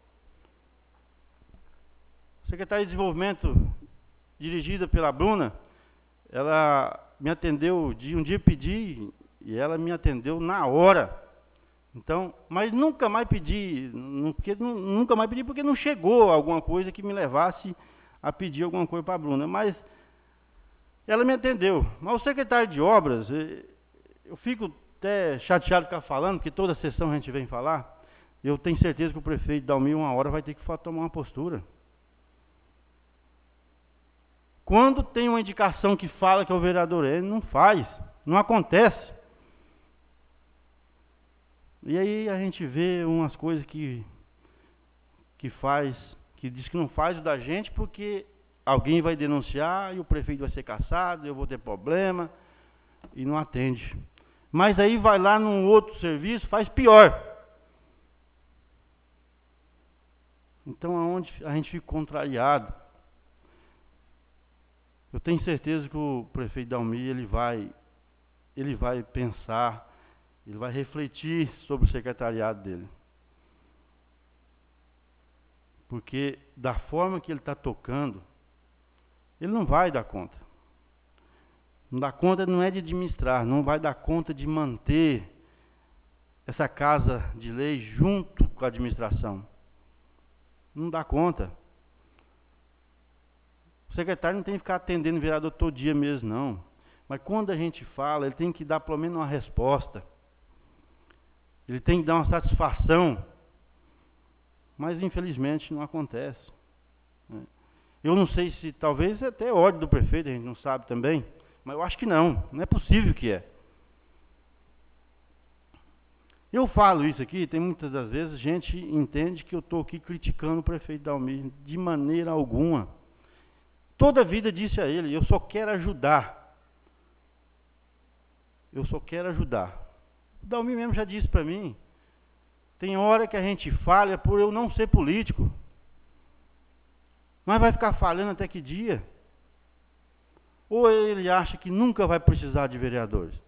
A Secretaria de Desenvolvimento, dirigida pela Bruna, ela me atendeu, um dia pedi, e ela me atendeu na hora. Então, mas nunca mais pedi, porque, nunca mais pedi porque não chegou alguma coisa que me levasse a pedir alguma coisa para a Bruna. Mas ela me atendeu. Mas o secretário de obras, eu fico até chateado de ficar falando, porque toda sessão a gente vem falar. Eu tenho certeza que o prefeito Dalmir, uma hora, vai ter que tomar uma postura. Quando tem uma indicação que fala que é o vereador, ele não faz, não acontece. E aí a gente vê umas coisas que, que faz, que diz que não faz o da gente porque alguém vai denunciar e o prefeito vai ser cassado, eu vou ter problema, e não atende. Mas aí vai lá num outro serviço, faz pior. Então, aonde a gente fica contrariado. Eu tenho certeza que o prefeito Dalmir, ele vai, ele vai pensar, ele vai refletir sobre o secretariado dele. Porque da forma que ele está tocando, ele não vai dar conta. Não dá conta não é de administrar, não vai dar conta de manter essa casa de lei junto com a administração. Não dá conta. O secretário não tem que ficar atendendo o vereador todo dia mesmo, não. Mas quando a gente fala, ele tem que dar pelo menos uma resposta. Ele tem que dar uma satisfação. Mas, infelizmente, não acontece. Eu não sei se, talvez, é até ódio do prefeito, a gente não sabe também. Mas eu acho que não. Não é possível que é. Eu falo isso aqui, tem muitas das vezes, a gente entende que eu estou aqui criticando o prefeito Dalmir de maneira alguma. Toda a vida disse a ele, eu só quero ajudar. Eu só quero ajudar. O Dalmir mesmo já disse para mim, tem hora que a gente falha por eu não ser político. Mas vai ficar falhando até que dia? Ou ele acha que nunca vai precisar de vereadores?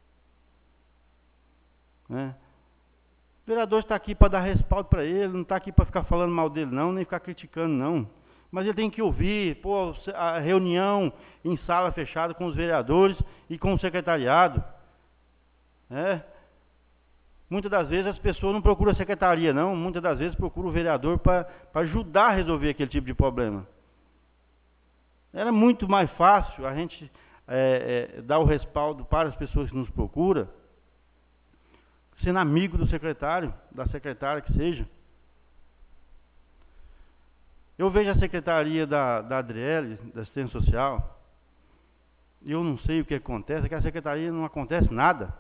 Né? O vereador está aqui para dar respaldo para ele, não está aqui para ficar falando mal dele não, nem ficar criticando não. Mas ele tem que ouvir, pô, a reunião em sala fechada com os vereadores e com o secretariado. É. Muitas das vezes as pessoas não procuram a secretaria, não. Muitas das vezes procuram o vereador para ajudar a resolver aquele tipo de problema. Era muito mais fácil a gente é, é, dar o respaldo para as pessoas que nos procuram, sendo amigo do secretário, da secretária que seja. Eu vejo a secretaria da, da Adriele, da assistência social, e eu não sei o que acontece, é que a secretaria não acontece nada.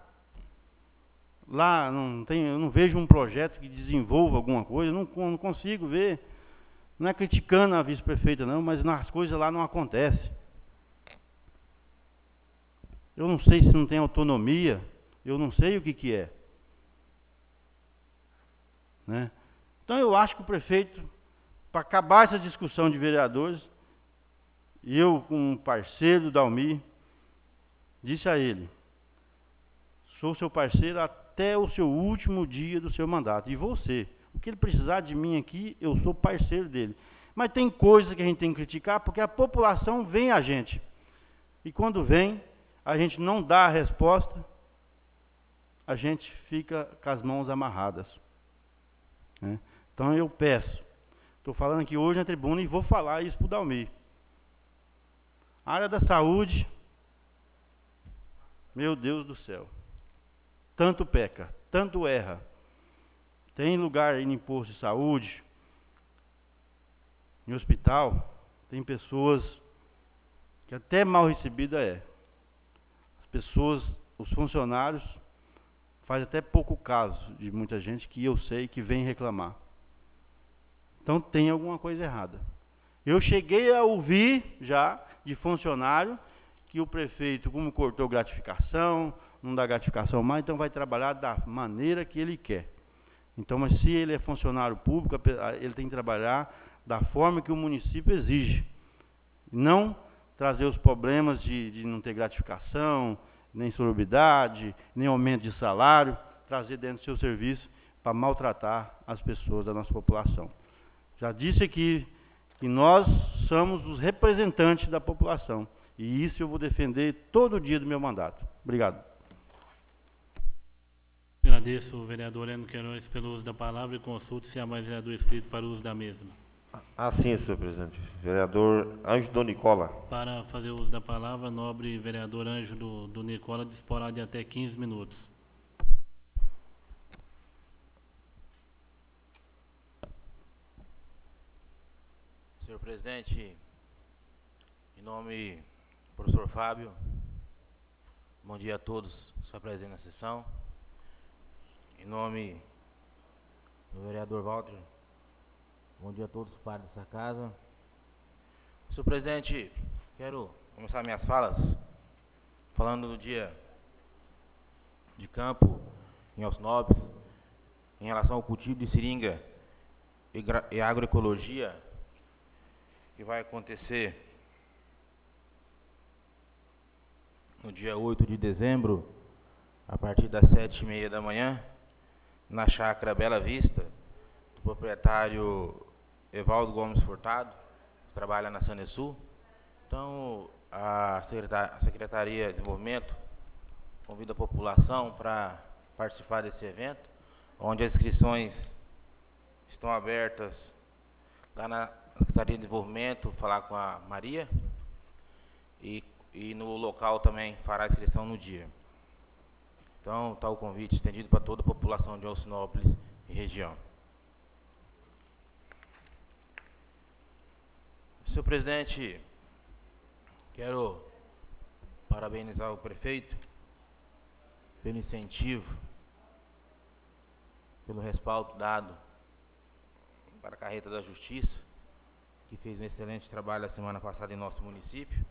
Lá não tem, eu não vejo um projeto que desenvolva alguma coisa, eu não, não consigo ver. Não é criticando a vice-prefeita não, mas as coisas lá não acontecem. Eu não sei se não tem autonomia, eu não sei o que, que é. Né? Então eu acho que o prefeito, para acabar essa discussão de vereadores, eu, como parceiro do Dalmir, disse a ele, sou seu parceiro até o seu último dia do seu mandato, e você, o que ele precisar de mim aqui, eu sou parceiro dele. Mas tem coisas que a gente tem que criticar, porque a população vem a gente. E quando vem, a gente não dá a resposta, a gente fica com as mãos amarradas. Né? Então eu peço, estou falando aqui hoje na tribuna e vou falar isso para o Dalmir. A área da saúde, meu Deus do céu, tanto peca, tanto erra. Tem lugar em posto de saúde, em hospital, tem pessoas que até mal recebida é. As pessoas, os funcionários, faz até pouco caso de muita gente que eu sei que vem reclamar. Então tem alguma coisa errada. Eu cheguei a ouvir já de funcionário que o prefeito, como cortou gratificação, não dá gratificação mais, então vai trabalhar da maneira que ele quer. Então, mas se ele é funcionário público, ele tem que trabalhar da forma que o município exige. Não trazer os problemas de, de não ter gratificação, nem insalubridade, nem aumento de salário, trazer dentro do seu serviço para maltratar as pessoas da nossa população. Já disse aqui que nós somos os representantes da população, e isso eu vou defender todo dia do meu mandato. Obrigado. Agradeço o vereador Hélio Queiroz pelo uso da palavra e consulto se há mais vereador inscrito para o uso da mesma. Assim, senhor presidente. Vereador Ângelo Nicola. Para fazer uso da palavra, nobre vereador Ângelo do Nicola disporá de até quinze minutos. Senhor presidente, em nome do professor Fábio, bom dia a todos que estão presentes na sessão. Em nome do vereador Walter, bom dia a todos os pares dessa casa. Senhor presidente, quero começar minhas falas falando do dia de campo em Alcinópolis, em relação ao cultivo de seringa e, e agroecologia, que vai acontecer no dia oito de dezembro, a partir das sete e meia da manhã, na chácara Bela Vista, do proprietário Evaldo Gomes Furtado, que trabalha na Sanesul. Então, a Secretaria de Desenvolvimento convida a população para participar desse evento, onde as inscrições estão abertas lá na Secretaria de Desenvolvimento, falar com a Maria, e, e no local também fará a inscrição no dia. Então, está o convite estendido para toda a população de Alcinópolis e região. Senhor presidente, quero parabenizar o prefeito pelo incentivo, pelo respaldo dado para a Carreta da Justiça, que fez um excelente trabalho a semana passada em nosso município,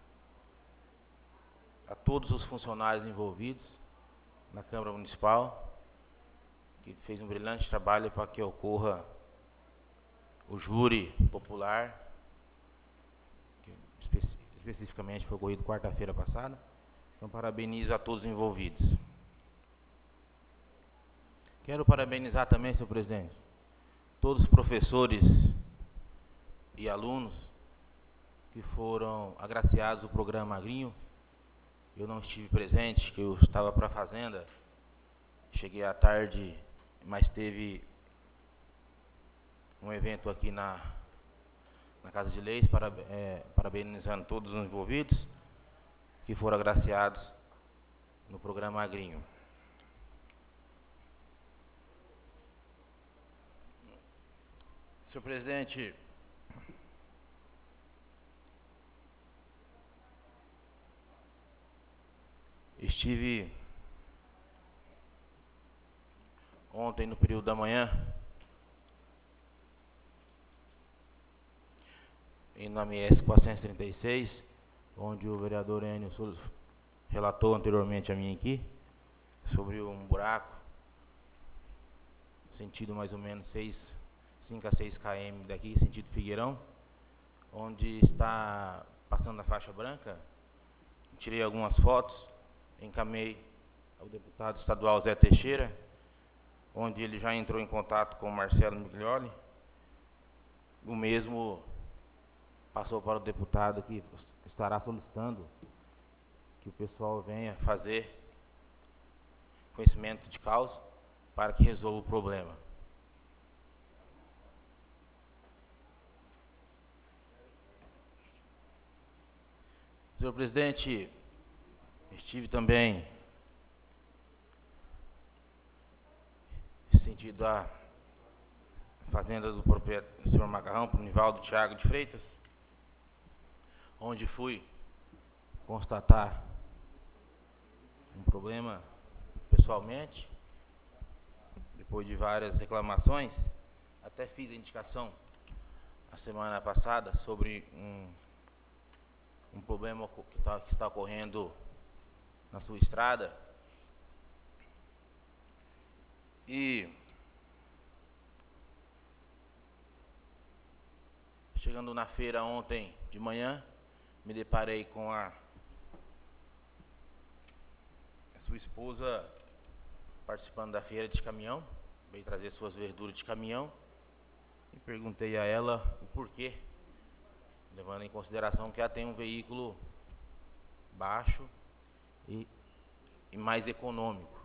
a todos os funcionários envolvidos na Câmara Municipal, que fez um brilhante trabalho para que ocorra o júri popular, que espe especificamente foi ocorrido quarta-feira passada. Então, parabenizo a todos os envolvidos. Quero parabenizar também, senhor presidente, todos os professores e alunos que foram agraciados do programa Agrinho. Eu não estive presente, que eu estava para a fazenda, cheguei à tarde, mas teve um evento aqui na, na Casa de Leis, para, é, parabenizando todos os envolvidos que foram agraciados no programa Agrinho. Senhor presidente, estive ontem no período da manhã em na M S quatrocentos e trinta e seis, onde o vereador Enio Souza relatou anteriormente a mim aqui sobre um buraco, sentido mais ou menos cinco a seis quilômetros daqui, sentido Figueirão, onde está passando a faixa branca. Tirei algumas fotos, encaminhei ao deputado estadual Zé Teixeira, onde ele já entrou em contato com o Marcelo Miglioli. O mesmo passou para o deputado que estará solicitando que o pessoal venha fazer conhecimento de causa para que resolva o problema. Senhor presidente, estive também em sentido da fazenda do proprietário, do senhor Macarrão, para o Nivaldo Thiago de Freitas, onde fui constatar um problema pessoalmente, depois de várias reclamações. Até fiz a indicação a semana passada sobre um, um problema que, tá, que está ocorrendo na sua estrada. E chegando na feira ontem de manhã, me deparei com a, a sua esposa participando da feira de caminhão, veio trazer suas verduras de caminhão, e perguntei a ela o porquê, levando em consideração que ela tem um veículo baixo e, e mais econômico.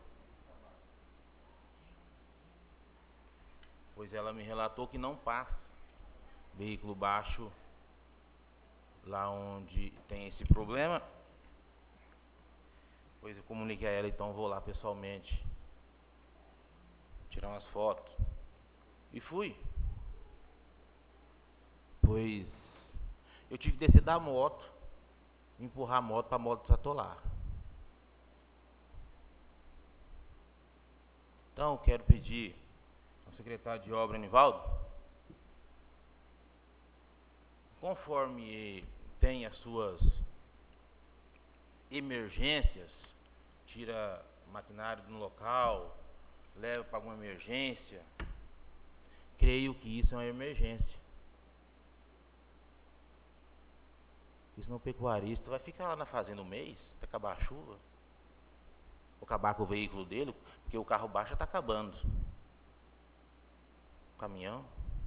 Pois ela me relatou que não passa veículo baixo lá onde tem esse problema. Pois eu comuniquei a ela, então vou lá pessoalmente tirar umas fotos. E fui. Pois eu tive que descer da moto, empurrar a moto para a moto desatolar. Então, quero pedir ao secretário de obra, Nivaldo, conforme tem as suas emergências, tira maquinário do local, leva para alguma emergência, creio que isso é uma emergência. Porque senão o pecuarista vai ficar lá na fazenda um mês, até acabar a chuva, ou acabar com o veículo dele, porque o carro baixo já está acabando. O caminhão.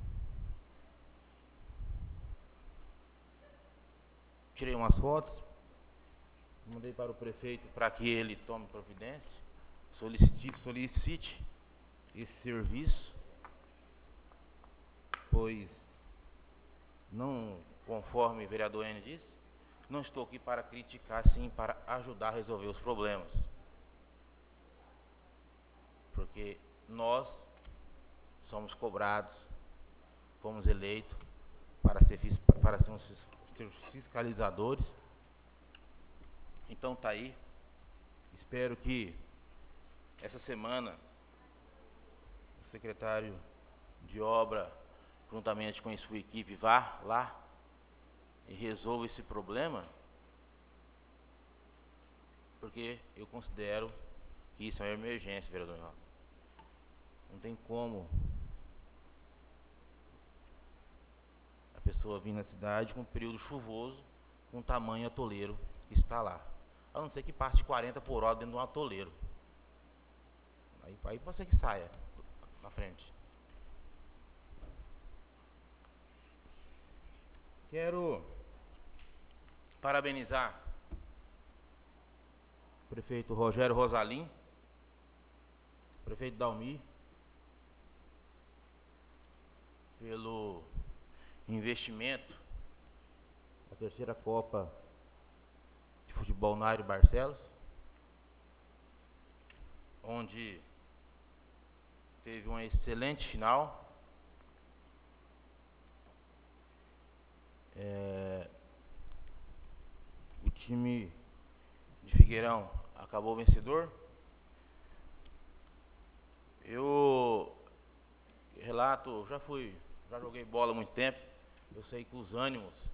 Tirei umas fotos, mandei para o prefeito para que ele tome providência, solicite, solicite esse serviço, pois, não, conforme o vereador N disse, não estou aqui para criticar, sim para ajudar a resolver os problemas. Porque nós somos cobrados, fomos eleitos para ser, para ser uns fiscalizadores. Então tá aí. Espero que essa semana o secretário de obra, juntamente com a sua equipe, vá lá e resolva esse problema, porque eu considero que isso é uma emergência, vereador Nivaldo. Não tem como a pessoa vir na cidade com um período chuvoso, com tamanho atoleiro que está lá. A não ser que passe quarenta por hora dentro de um atoleiro. Aí, aí pode ser que saia na frente. Quero parabenizar o prefeito Rogério Rosalim, o prefeito Dalmi, pelo investimento da terceira Copa de Futebol Nário Barcelos, onde teve uma excelente final. É, o time de Figueirão acabou vencedor. Eu relato, já fui, já joguei bola há muito tempo. Eu sei que os ânimos,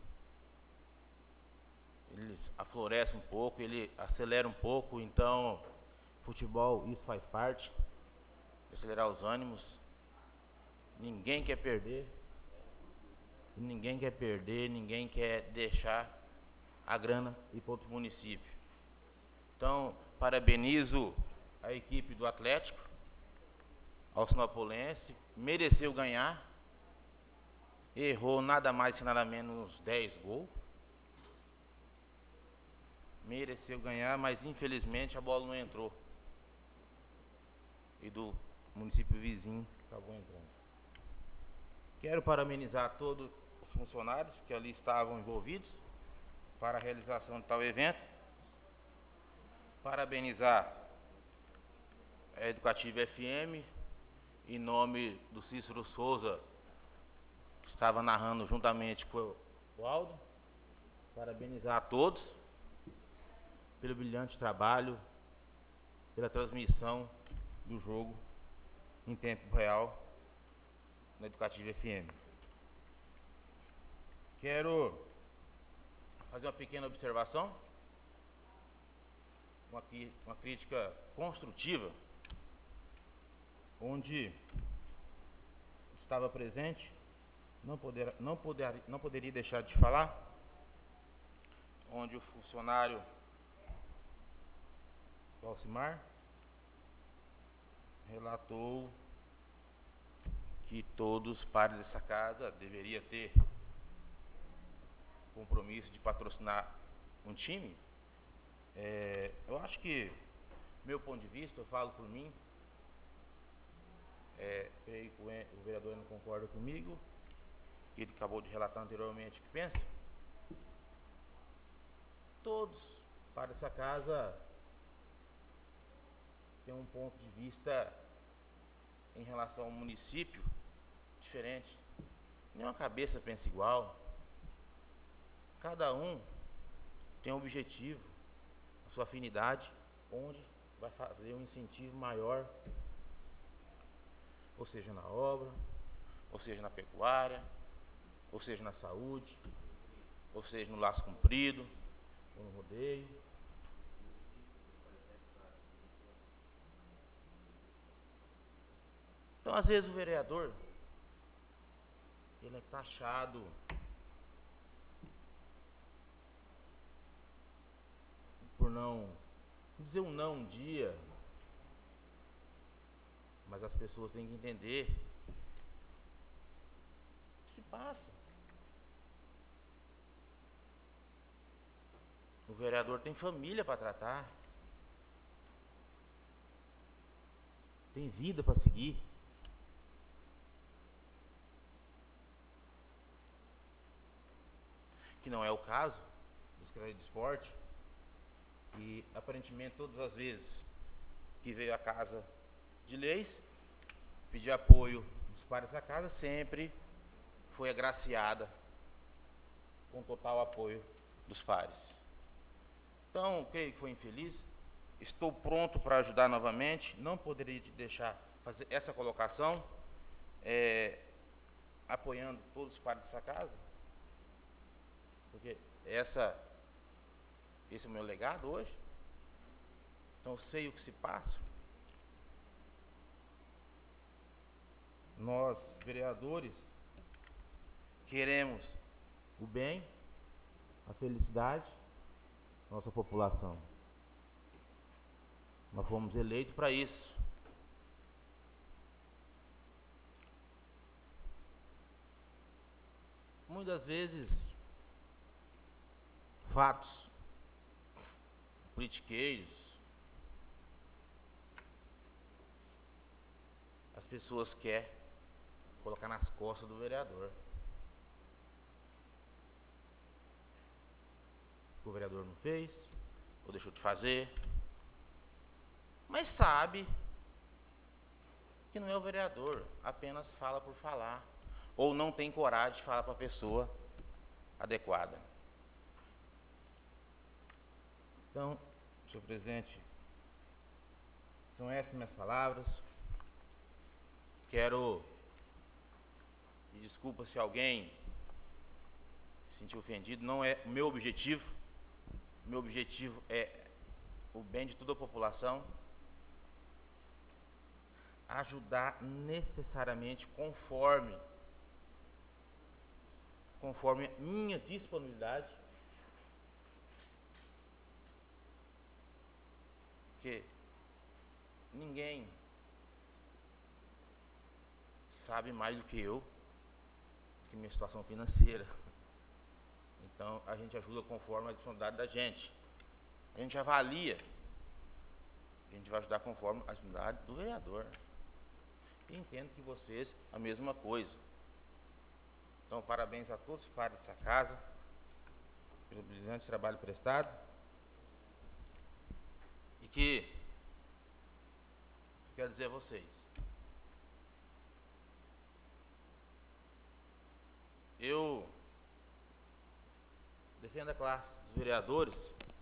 eles aflorescem um pouco, ele acelera um pouco. Então, futebol, isso faz parte de acelerar os ânimos. Ninguém quer perder. Ninguém quer perder, ninguém quer deixar a grana ir para outro município. Então, parabenizo a equipe do Atlético, ao Sinopolense, mereceu ganhar, errou nada mais que nada menos uns dez gols. Mereceu ganhar, mas infelizmente a bola não entrou. E do município vizinho acabou entrando. Quero parabenizar todos os funcionários que ali estavam envolvidos para a realização de tal evento. Parabenizar a Educativa F M, em nome do Cícero Souza, que estava narrando juntamente com o Aldo. Parabenizar a todos pelo brilhante trabalho, pela transmissão do jogo em tempo real na Educativa F M. Quero fazer uma pequena observação, uma, uma crítica construtiva, onde estava presente não, poder, não, poder, não poderia deixar de falar, onde o funcionário Valcimar relatou que todos os pares dessa casa deveriam ter compromisso de patrocinar um time. É, eu acho que, meu ponto de vista, eu falo por mim, é, creio que o vereador não concorda comigo, que ele acabou de relatar anteriormente o que pensa. Todos para essa casa têm um ponto de vista em relação ao município diferente. Nenhuma cabeça pensa igual. Cada um tem um objetivo, a sua afinidade, onde vai fazer um incentivo maior, ou seja, na obra, ou seja, na pecuária, ou seja, na saúde, ou seja, no laço comprido, ou no rodeio. Então, às vezes, o vereador, ele é taxado por não dizer um não um dia, mas as pessoas têm que entender o que se passa. O vereador tem família para tratar, tem vida para seguir. Que não é o caso do Secretaria de Esporte, que aparentemente todas as vezes que veio à Casa de Leis pedir apoio dos pares da casa, sempre foi agraciada com total apoio dos pares. Então, creio que foi infeliz. Estou pronto para ajudar novamente. Não poderia deixar fazer essa colocação, é, apoiando todos os pares dessa casa, porque essa, esse é o meu legado hoje. Então, eu sei o que se passa. Nós, vereadores, queremos o bem, a felicidade da nossa população. Nós fomos eleitos para isso. Muitas vezes, fatos politiqueiros, as pessoas querem colocar nas costas do vereador. O vereador não fez, ou deixou de fazer, mas sabe que não é o vereador, apenas fala por falar, ou não tem coragem de falar para a pessoa adequada. Então, senhor presidente, são essas minhas palavras. Quero pedir desculpa se alguém se sentiu ofendido, não é o meu objetivo. Meu objetivo é o bem de toda a população, ajudar necessariamente conforme conforme a minha disponibilidade, porque ninguém sabe mais do que eu, que minha situação financeira. Então, a gente ajuda conforme a disponibilidade da gente. A gente avalia, a gente vai ajudar conforme a disponibilidade do vereador. E entendo que vocês, a mesma coisa. Então, parabéns a todos os pares dessa casa, pelo brilhante trabalho prestado. E que, eu quero dizer a vocês, eu defendo a classe dos vereadores,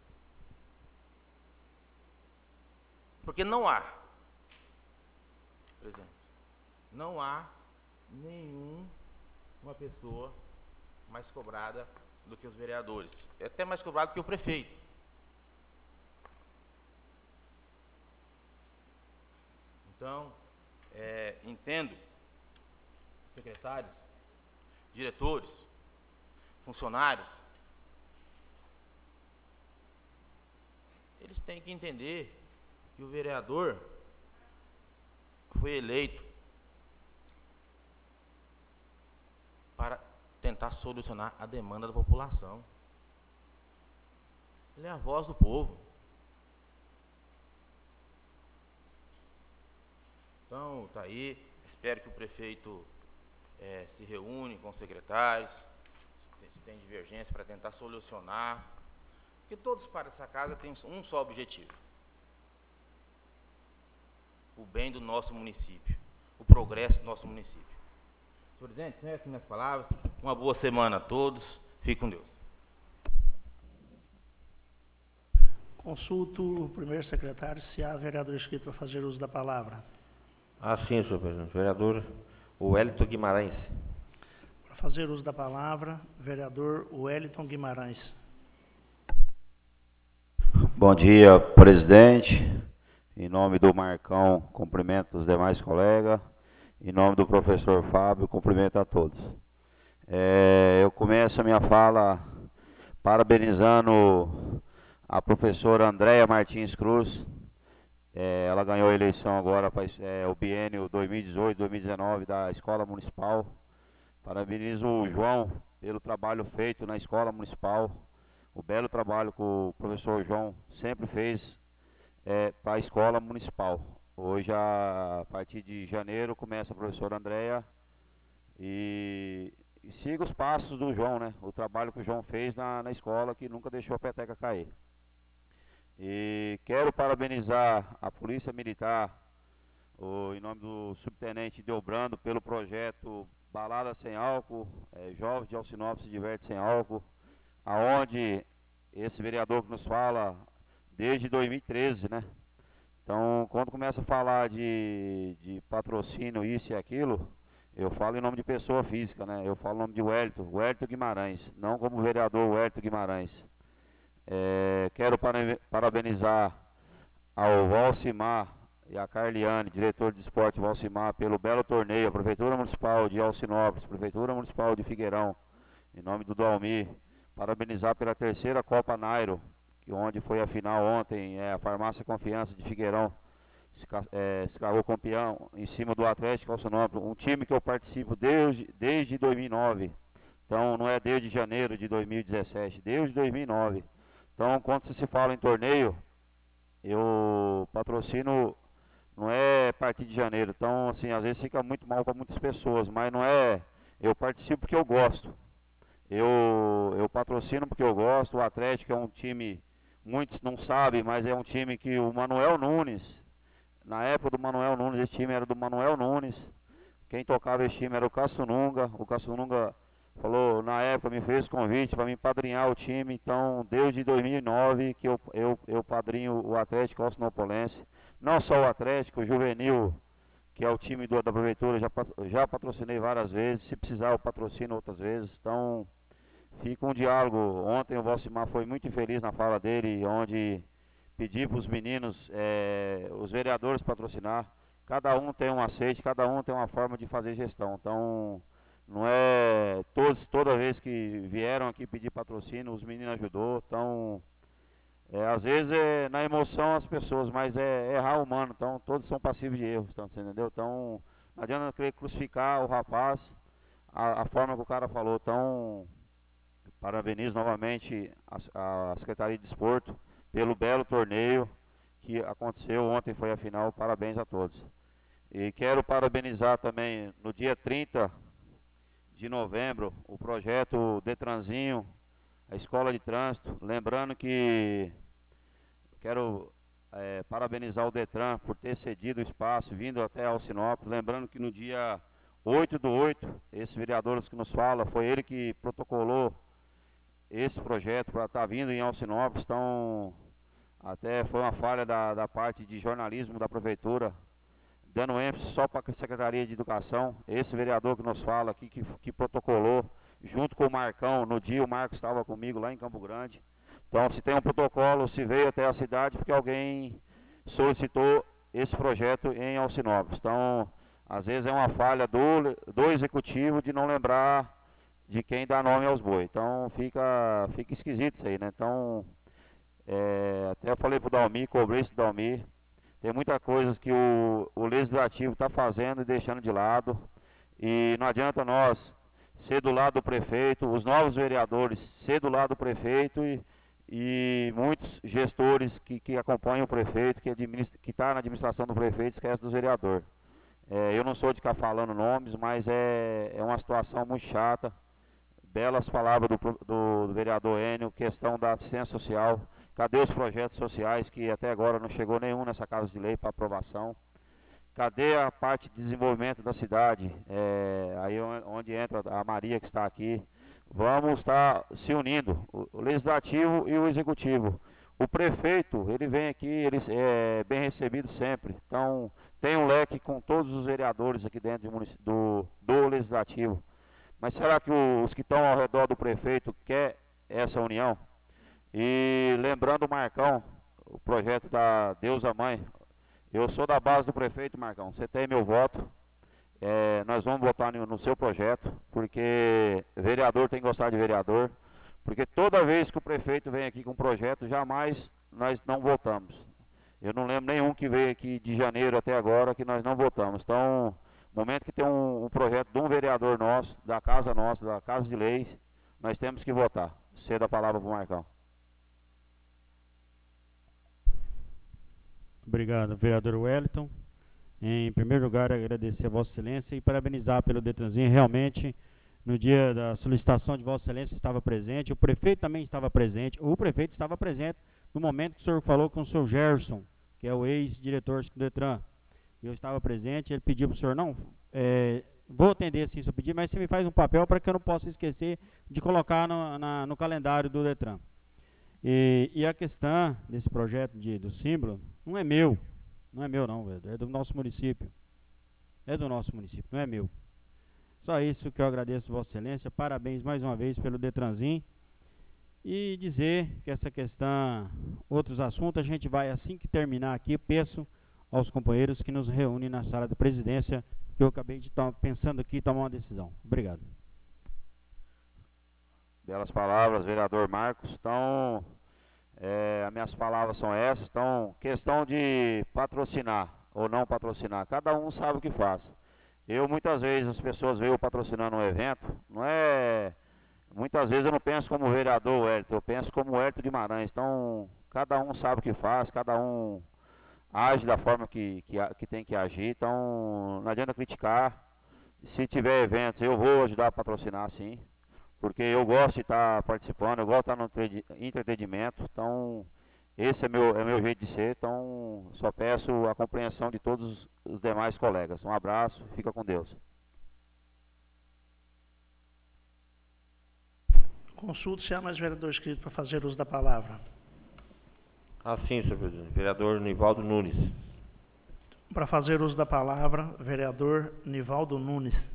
porque não há, por exemplo, não há nenhuma pessoa mais cobrada do que os vereadores. É até mais cobrado que o prefeito. Então, é, entendo, secretários, diretores, funcionários, eles têm que entender que o vereador foi eleito para tentar solucionar a demanda da população. Ele é a voz do povo. Então, tá aí. Espero que o prefeito é, se reúne com os secretários, se tem divergência, para tentar solucionar. Porque todos para essa casa têm um só objetivo: o bem do nosso município, o progresso do nosso município. Senhor presidente, são essas minhas palavras. Uma boa semana a todos. Fique com Deus. Consulto o primeiro secretário se há vereador inscrito para fazer uso da palavra. Ah, sim, senhor presidente. Vereador Wellington Guimarães. Para fazer uso da palavra, vereador Wellington Guimarães. Bom dia, presidente. Em nome do Marcão, cumprimento os demais colegas. Em nome do professor Fábio, cumprimento a todos. É, eu começo a minha fala parabenizando a professora Andréia Martins Cruz. É, ela ganhou a eleição agora para é, o biênio dois mil e dezoito, dois mil e dezenove da Escola Municipal. Parabenizo o João pelo trabalho feito na Escola Municipal. O belo trabalho que o professor João sempre fez é, para a Escola Municipal. Hoje, a partir de janeiro, começa a professora Andréia e, e siga os passos do João, né? O trabalho que o João fez na, na escola, que nunca deixou a peteca cair. E quero parabenizar a Polícia Militar, o, em nome do subtenente Delbrando, pelo projeto Balada Sem Álcool, é, Jovens de Alcinópolis se Diverte Sem Álcool, aonde esse vereador que nos fala desde dois mil e treze, né? Então, quando começa a falar de, de patrocínio, isso e aquilo, eu falo em nome de pessoa física, né? Eu falo em nome de Wellington, Wellington Guimarães, não como vereador Wellington Guimarães. É, quero parabenizar ao Valcimar e a Carliane, diretor de esporte Valcimar, pelo belo torneio, a Prefeitura Municipal de Alcinópolis, Prefeitura Municipal de Figueirão, em nome do Dalmir. Parabenizar pela terceira Copa Nairo, que onde foi a final ontem, é, a Farmácia Confiança de Figueirão se, é, se cagou campeão em cima do Atlético Alcinópolis, um time que eu participo desde, desde dois mil e nove. Então não é desde janeiro de dois mil e dezessete, desde dois mil e nove. Então, quando se fala em torneio, eu patrocino, não é a partir de janeiro. Então, assim, às vezes fica muito mal para muitas pessoas, mas não é, eu participo porque eu gosto. Eu, eu patrocino porque eu gosto. O Atlético é um time, muitos não sabem, mas é um time que o Manuel Nunes, na época do Manuel Nunes, esse time era do Manuel Nunes. Quem tocava esse time era o Cassununga. O Cassununga falou, na época, me fez convite para me padrinhar o time. Então, desde dois mil e nove que eu, eu, eu padrinho o Atlético Alcinopolense. Não só o Atlético, o Juvenil, que é o time do, da prefeitura, já, já patrocinei várias vezes. Se precisar, eu patrocino outras vezes. Então, fica um diálogo. Ontem o Valcimar foi muito infeliz na fala dele, onde pedi para os meninos, é, os vereadores patrocinar. Cada um tem um aceite, cada um tem uma forma de fazer gestão. Então, não é todos, toda vez que vieram aqui pedir patrocínio, os meninos ajudou. Então, é, às vezes é na emoção as pessoas, mas é, é errar humano. Então, todos são passíveis de erros, então, você entendeu? Então, não adianta querer crucificar o rapaz, a, a forma que o cara falou. Então, parabenizo novamente a, a Secretaria de Desporto pelo belo torneio que aconteceu ontem, foi a final. Parabéns a todos. E quero parabenizar também no dia trinta de novembro o projeto Detranzinho, a Escola de Trânsito. Lembrando que quero é, parabenizar o Detran por ter cedido o espaço, vindo até Alcinópolis. Lembrando que no dia oito do oito, esse vereador que nos fala, foi ele que protocolou esse projeto para estar tá vindo em Alcinópolis. Então, até foi uma falha da, da parte de jornalismo da prefeitura, dando ênfase só para a Secretaria de Educação. Esse vereador que nos fala aqui, que, que protocolou, junto com o Marcão, no dia o Marcos estava comigo lá em Campo Grande. Então, se tem um protocolo, se veio até a cidade, porque alguém solicitou esse projeto em Alcinópolis. Então, às vezes é uma falha do, do executivo de não lembrar de quem dá nome aos bois. Então fica, fica esquisito isso aí, né? Então, é, até eu falei pro Dalmir, cobrei isso do Dalmir. Tem muitas coisas que o, o Legislativo está fazendo e deixando de lado. E não adianta nós ser do lado do prefeito, os novos vereadores ser do lado do prefeito e, e muitos gestores que, que acompanham o prefeito, que está na administração do prefeito, esquece dos vereadores. É, eu não sou de ficar falando nomes, mas é, é uma situação muito chata. Belas palavras do, do, do vereador Enio, questão da assistência social. Cadê os projetos sociais que até agora não chegou nenhum nessa Casa de Lei para aprovação? Cadê a parte de desenvolvimento da cidade? É, aí onde entra a Maria que está aqui. Vamos estar se unindo, o, o Legislativo e o Executivo. O prefeito, ele vem aqui, ele é bem recebido sempre. Então, tem um leque com todos os vereadores aqui dentro do, do, do Legislativo. Mas será que os que estão ao redor do prefeito querem essa união? E lembrando o Marcão, o projeto da Deusa Mãe, eu sou da base do prefeito, Marcão, você tem meu voto, é, nós vamos votar no, no seu projeto, porque vereador tem que gostar de vereador, porque toda vez que o prefeito vem aqui com um projeto, jamais nós não votamos. Eu não lembro nenhum que veio aqui de janeiro até agora que nós não votamos. Então, no momento que tem um, um projeto de um vereador nosso, da casa nossa, da Casa de Leis, nós temos que votar. Cedo a palavra para o Marcão. Obrigado, vereador Wellington. Em primeiro lugar, agradecer a Vossa Excelência e parabenizar pelo Detranzinho. Realmente, no dia da solicitação de Vossa Excelência, estava presente, o prefeito também estava presente, o prefeito estava presente no momento que o senhor falou com o senhor Gerson, que é o ex-diretor do Detran. Eu estava presente, ele pediu para o senhor, não, é, vou atender sim seu pedido, mas você me faz um papel para que eu não possa esquecer de colocar no, na, no calendário do Detran. E, e a questão desse projeto de, do símbolo não é meu, não é meu não, é do nosso município. É do nosso município, não é meu. Só isso que eu agradeço, Vossa Excelência. Parabéns mais uma vez pelo Detranzinho. E dizer que essa questão, outros assuntos, a gente vai, assim que terminar aqui, peço aos companheiros que nos reúnem na sala da presidência, que eu acabei de estar pensando aqui e tomar uma decisão. Obrigado. Belas palavras, vereador Marcos. Então, é, as minhas palavras são essas. Então, questão de patrocinar ou não patrocinar, cada um sabe o que faz. Eu, muitas vezes, as pessoas veem eu patrocinando um evento, não é... Muitas vezes eu não penso como vereador Wellington, eu penso como Wellington Guimarães. Então, cada um sabe o que faz, cada um age da forma que, que, que tem que agir. Então, não adianta criticar. Se tiver eventos, eu vou ajudar a patrocinar, sim. Porque eu gosto de estar participando, eu gosto de estar no entretenimento. Então, esse é meu, é meu jeito de ser. Então, só peço a compreensão de todos os demais colegas. Um abraço, fica com Deus. Consulto se há mais vereador inscrito para fazer uso da palavra. Ah, sim, senhor presidente. Vereador Nivaldo Nunes. Para fazer uso da palavra, vereador Nivaldo Nunes.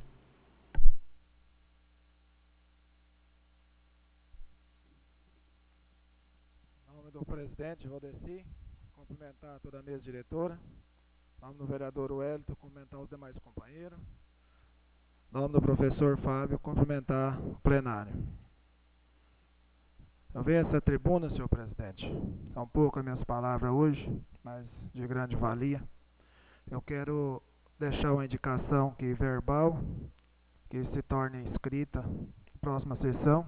Em nome do presidente Valdeci, cumprimentar toda a mesa diretora. Em nome do vereador Wellington, cumprimentar os demais companheiros. Em nome do professor Fábio, cumprimentar o plenário. Eu venho a essa tribuna, senhor presidente, são poucas minhas palavras hoje, mas de grande valia. Eu quero deixar uma indicação aqui verbal, que se torne escrita na próxima sessão,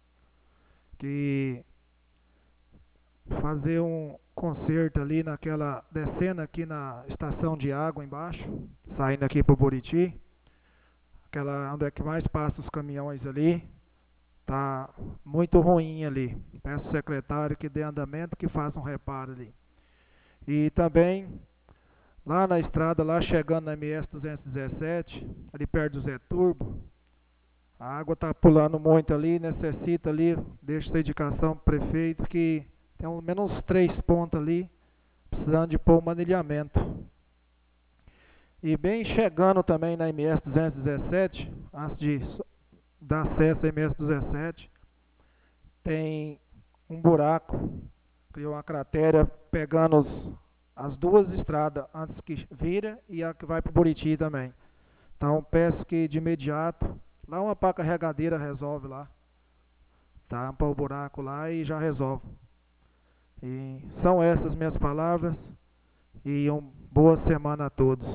que fazer um concerto ali naquela, descendo aqui na estação de água embaixo, saindo aqui para o Buriti, aquela onde é que mais passa os caminhões ali, tá muito ruim ali. Peço ao secretário que dê andamento, que faça um reparo ali. E também, lá na estrada, lá chegando na M S duzentos e dezessete, ali perto do Zé Turbo, a água está pulando muito ali, necessita ali, deixa essa indicação para o prefeito, que tem ao menos três pontos ali, precisando de pôr um manilhamento. E bem chegando também na M S duzentos e dezessete, antes de dar acesso à M S duzentos e dezessete, tem um buraco, criou uma cratera pegando os, as duas estradas, antes que vira e a que vai para o Buriti também. Então peço que de imediato Lá uma pá carregadeira resolve lá. Tampa o buraco lá e já resolve. E são essas minhas palavras. E uma boa semana a todos.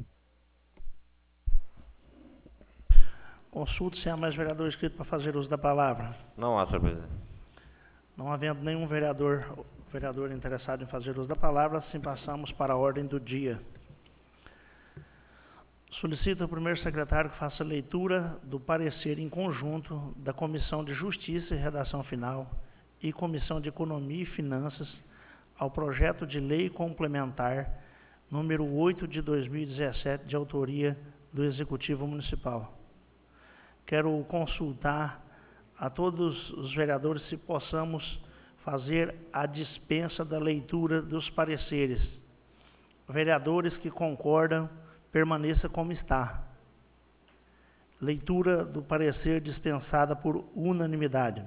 Consulte se há mais vereador inscrito para fazer uso da palavra. Não há, senhor presidente. Não havendo nenhum vereador, vereador interessado em fazer uso da palavra, assim passamos para a ordem do dia. Solicito ao primeiro secretário que faça leitura do parecer em conjunto da Comissão de Justiça e Redação Final e Comissão de Economia e Finanças ao projeto de lei complementar número oito de dois mil e dezessete, de autoria do Executivo Municipal. Quero consultar a todos os vereadores se possamos fazer a dispensa da leitura dos pareceres. Vereadores que concordam, permaneça como está. Leitura do parecer dispensada por unanimidade.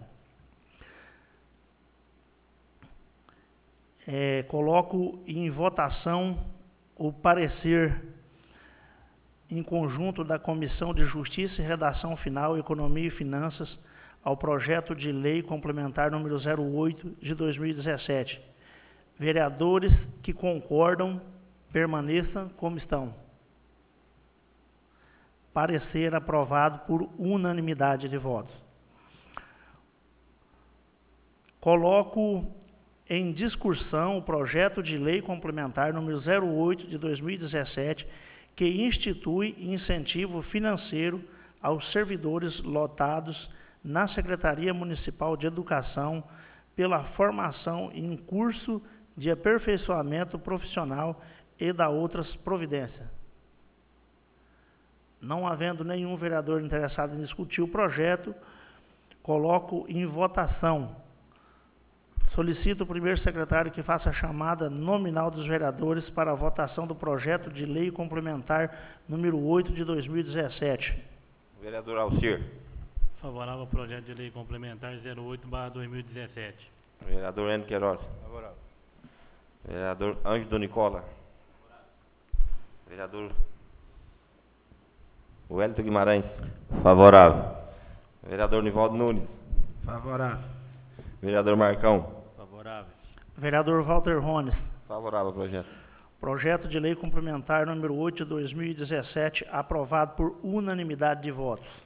É, coloco em votação o parecer em conjunto da Comissão de Justiça e Redação Final, Economia e Finanças, ao projeto de lei complementar número zero oito de dois mil e dezessete. Vereadores que concordam, permaneçam como estão. Parecer aprovado por unanimidade de votos. Coloco em discussão o projeto de lei complementar número zero oito de dois mil e dezessete, que institui incentivo financeiro aos servidores lotados na Secretaria Municipal de Educação pela formação em curso de aperfeiçoamento profissional e da outras providências. Não havendo nenhum vereador interessado em discutir o projeto, coloco em votação. Solicito o primeiro secretário que faça a chamada nominal dos vereadores para a votação do projeto de lei complementar número oito de dois mil e dezessete. Vereador Alcir. Favorável ao projeto de lei complementar zero oito barra dois mil e dezessete. Vereador Enio Queiroz. Favorável. Vereador Ângelo Nicola. Vereador Wellington Guimarães. Favorável. Vereador Nivaldo Nunes. Favorável. Vereador Marcão. Favorável. Vereador Walter Rones. Favorável ao projeto. Projeto de lei complementar número oito de dois mil e dezessete, aprovado por unanimidade de votos.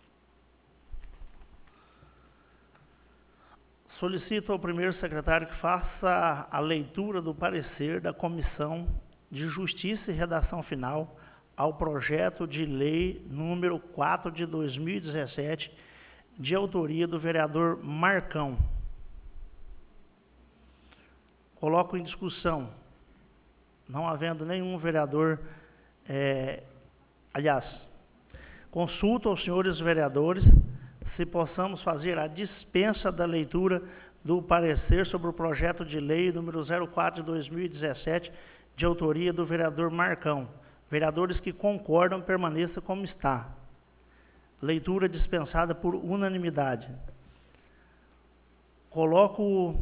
Solicito ao primeiro secretário que faça a leitura do parecer da Comissão de Justiça e Redação Final ao projeto de lei número quatro de dois mil e dezessete, de autoria do vereador Marcão. Coloco em discussão. Não havendo nenhum vereador, é, aliás, consulto aos senhores vereadores se possamos fazer a dispensa da leitura do parecer sobre o projeto de lei número zero quatro de dois mil e dezessete, de autoria do vereador Marcão. Vereadores que concordam, permaneça como está. Leitura dispensada por unanimidade. Coloco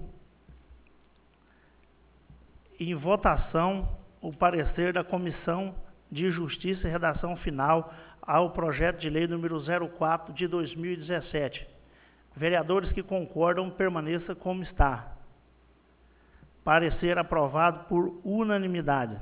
em votação o parecer da Comissão de Justiça e Redação Final ao projeto de lei número zero quatro de dois mil e dezessete. Vereadores que concordam, permaneça como está. Parecer aprovado por unanimidade.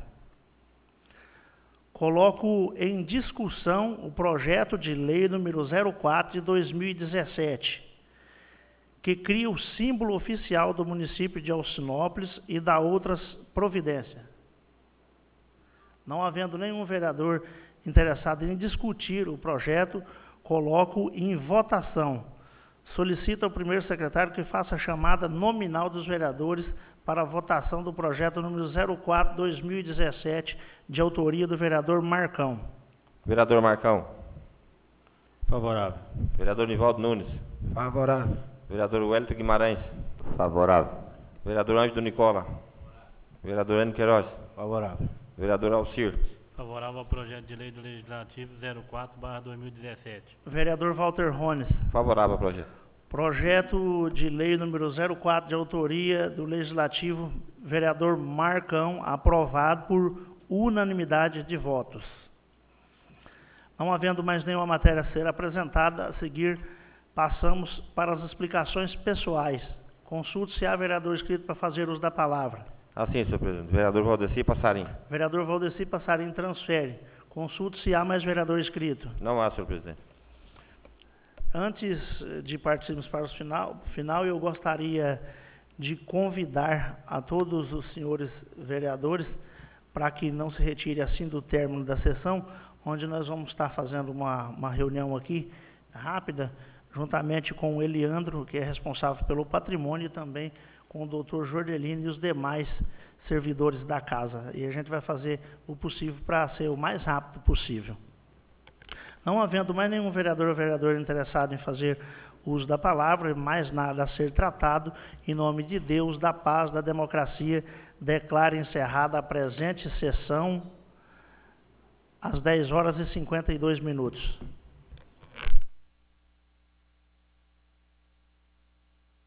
Coloco em discussão o projeto de lei número zero quatro de dois mil e dezessete, que cria o símbolo oficial do município de Alcinópolis e dá outras providências. Não havendo nenhum vereador interessado em discutir o projeto, coloco em votação. Solicito ao primeiro secretário que faça a chamada nominal dos vereadores para a votação do projeto número zero quatro de dois mil e dezessete, de autoria do vereador Marcão. Vereador Marcão. Favorável. Vereador Nivaldo Nunes. Favorável. Vereador Wellington Guimarães. Favorável. Vereador Ângelo Nicola. Vereador Enio Queiroz. Favorável. Vereador Alcir. Favorável ao projeto de lei do Legislativo zero quatro barra dois mil e dezessete. Vereador Walter Rones. Favorável ao projeto. Projeto de lei número zero quatro, de autoria do Legislativo, vereador Marcão, aprovado por unanimidade de votos. Não havendo mais nenhuma matéria a ser apresentada, a seguir passamos para as explicações pessoais. Consulte se há vereador inscrito para fazer uso da palavra. Assim, senhor presidente. Vereador Valdeci Passarim. Vereador Valdeci Passarim transfere. Consulte se há mais vereador inscrito. Não há, senhor presidente. Antes de partirmos para o final, final, eu gostaria de convidar a todos os senhores vereadores para que não se retire assim do término da sessão, onde nós vamos estar fazendo uma, uma reunião aqui rápida, juntamente com o Eliandro, que é responsável pelo patrimônio, e também com o doutor Jordelino e os demais servidores da casa. E a gente vai fazer o possível para ser o mais rápido possível. Não havendo mais nenhum vereador ou vereadora interessado em fazer uso da palavra, e mais nada a ser tratado, em nome de Deus, da paz, da democracia, declaro encerrada a presente sessão às dez horas e cinquenta e dois minutos.